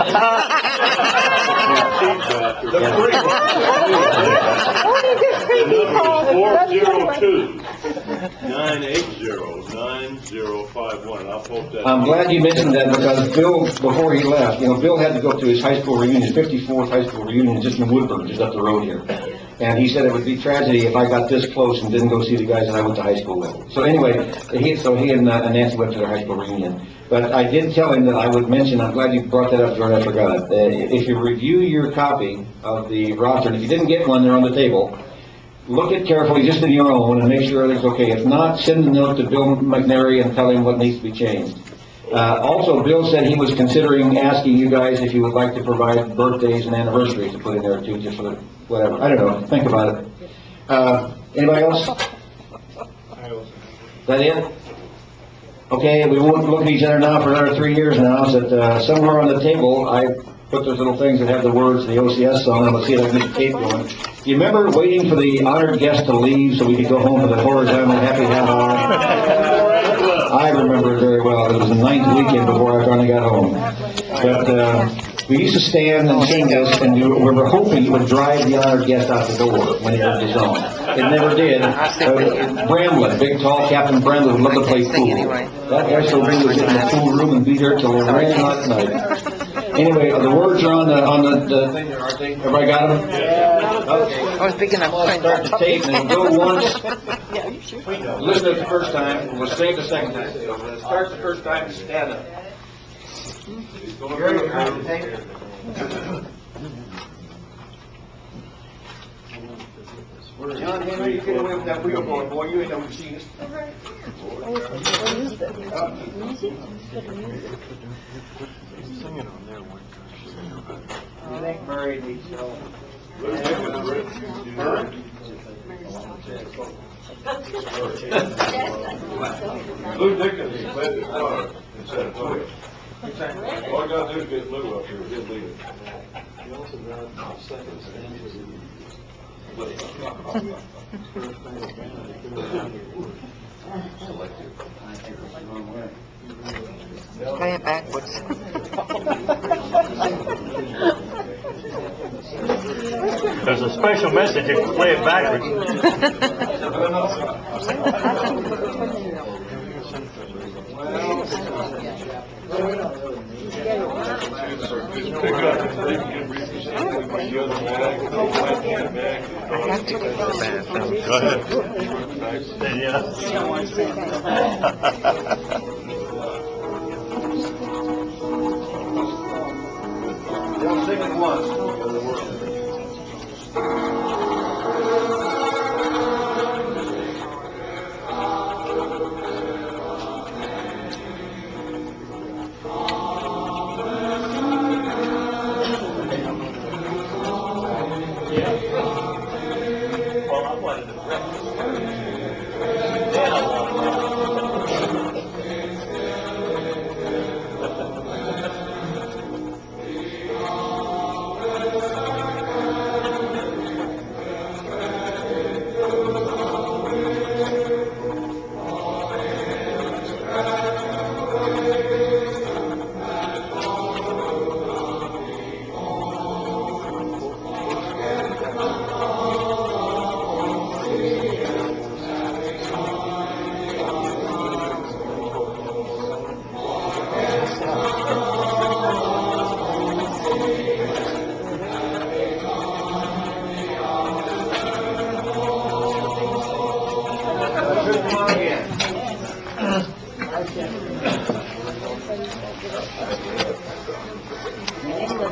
The number is four zero two, nine eight zero, nine zero five one, I'll post that. I'm glad you mentioned that because Bill, before he left, you know, Bill had to go to his high school reunion, his fifty-fourth high school reunion just in Woodburn, just up the road here. And he said it would be tragedy if I got this close and didn't go see the guys that I went to high school with. So anyway, he, so he and uh, Nancy went to their high school reunion. But I did tell him that I would mention, I'm glad you brought that up, Jordan, I forgot. Uh, if you review your copy of the roster, and if you didn't get one, they're on the table. Look it carefully, just in your own, and make sure everything's okay. If not, send a note to Bill McNary and tell him what needs to be changed. Uh, also, Bill said he was considering asking you guys if you would like to provide birthdays and anniversaries to put in there too, just for the, whatever. I don't know. Think about it. Uh, anybody else? Is that it? Okay, we won't look at each other now for another three years now. So that, uh, somewhere on the table, I put those little things that have the words, the O C S on them. Let's see if I can get the tape going. Do you remember waiting for the honored guest to leave so we could go home for the horizontal happy half hour? I remember it very well. It was the ninth weekend before I finally got home. But uh, we used to stand and sing this, and we were hoping it would drive the honored guest out the door when he heard the song. It never did. Uh, Bramlett, big tall Captain Bramlett, would love to play pool. That S O B would sit in the pool room and be there till it ran last night. Anyway, the words are on the on the, the thing there, aren't they? Everybody got them? Yeah. Okay. I was big enough. I'll start the tape and go once. Listen to it the first time, we'll sing it the second time. So when it starts the first time, stand up. Gary, you ready to take it? John Henry, you get away with that wheel going, boy, you ain't no machinist. I think Murray needs help. Lou Dickens played the guitar in San Antonio. All I gotta do is get Lou up here, he'll lead it. He also got seconds and Play it backwards. There's a special message if you play it backwards. Go ahead. They'll sing it once.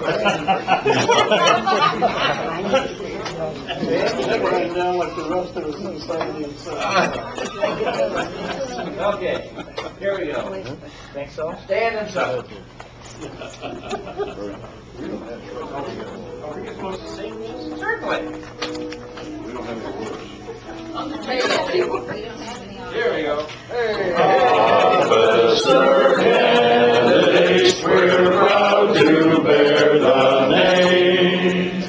Running down like the rest of us. Okay, here we go. Think so? Stand and suffer. Certainly. We don't have any words. Here we go. Officer candidates, we're proud to bear the name.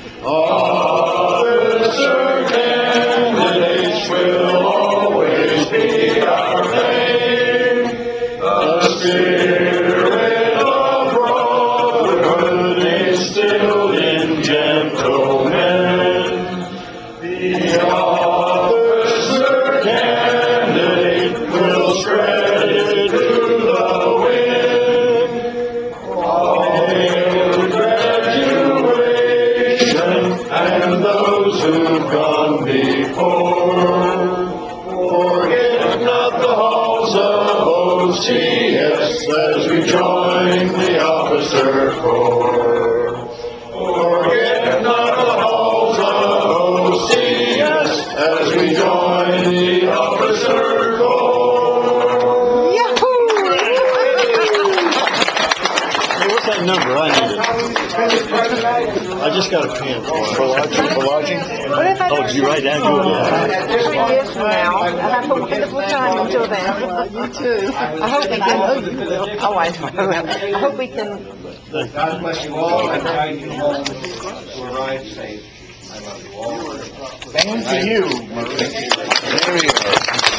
Officer candidates will always be our fame. The spirit of brotherhood instilled in gentlemen. The officer candidate will spread it to the wind. Hail graduation and those who've gone before. Forget not the halls of O C S as we join the officer corps. Forget not the halls of O C S as we join the officer corps. Hey, what's that number? I need it. I just got a pen. Pelagi? Oh, did you write down? Good. Three years from now, I have a wonderful time until then. You too. I hope we can, oh, I I hope we can. God bless you all and guide you all to arrive safe. I love you all. Thank you, Marie. There we go.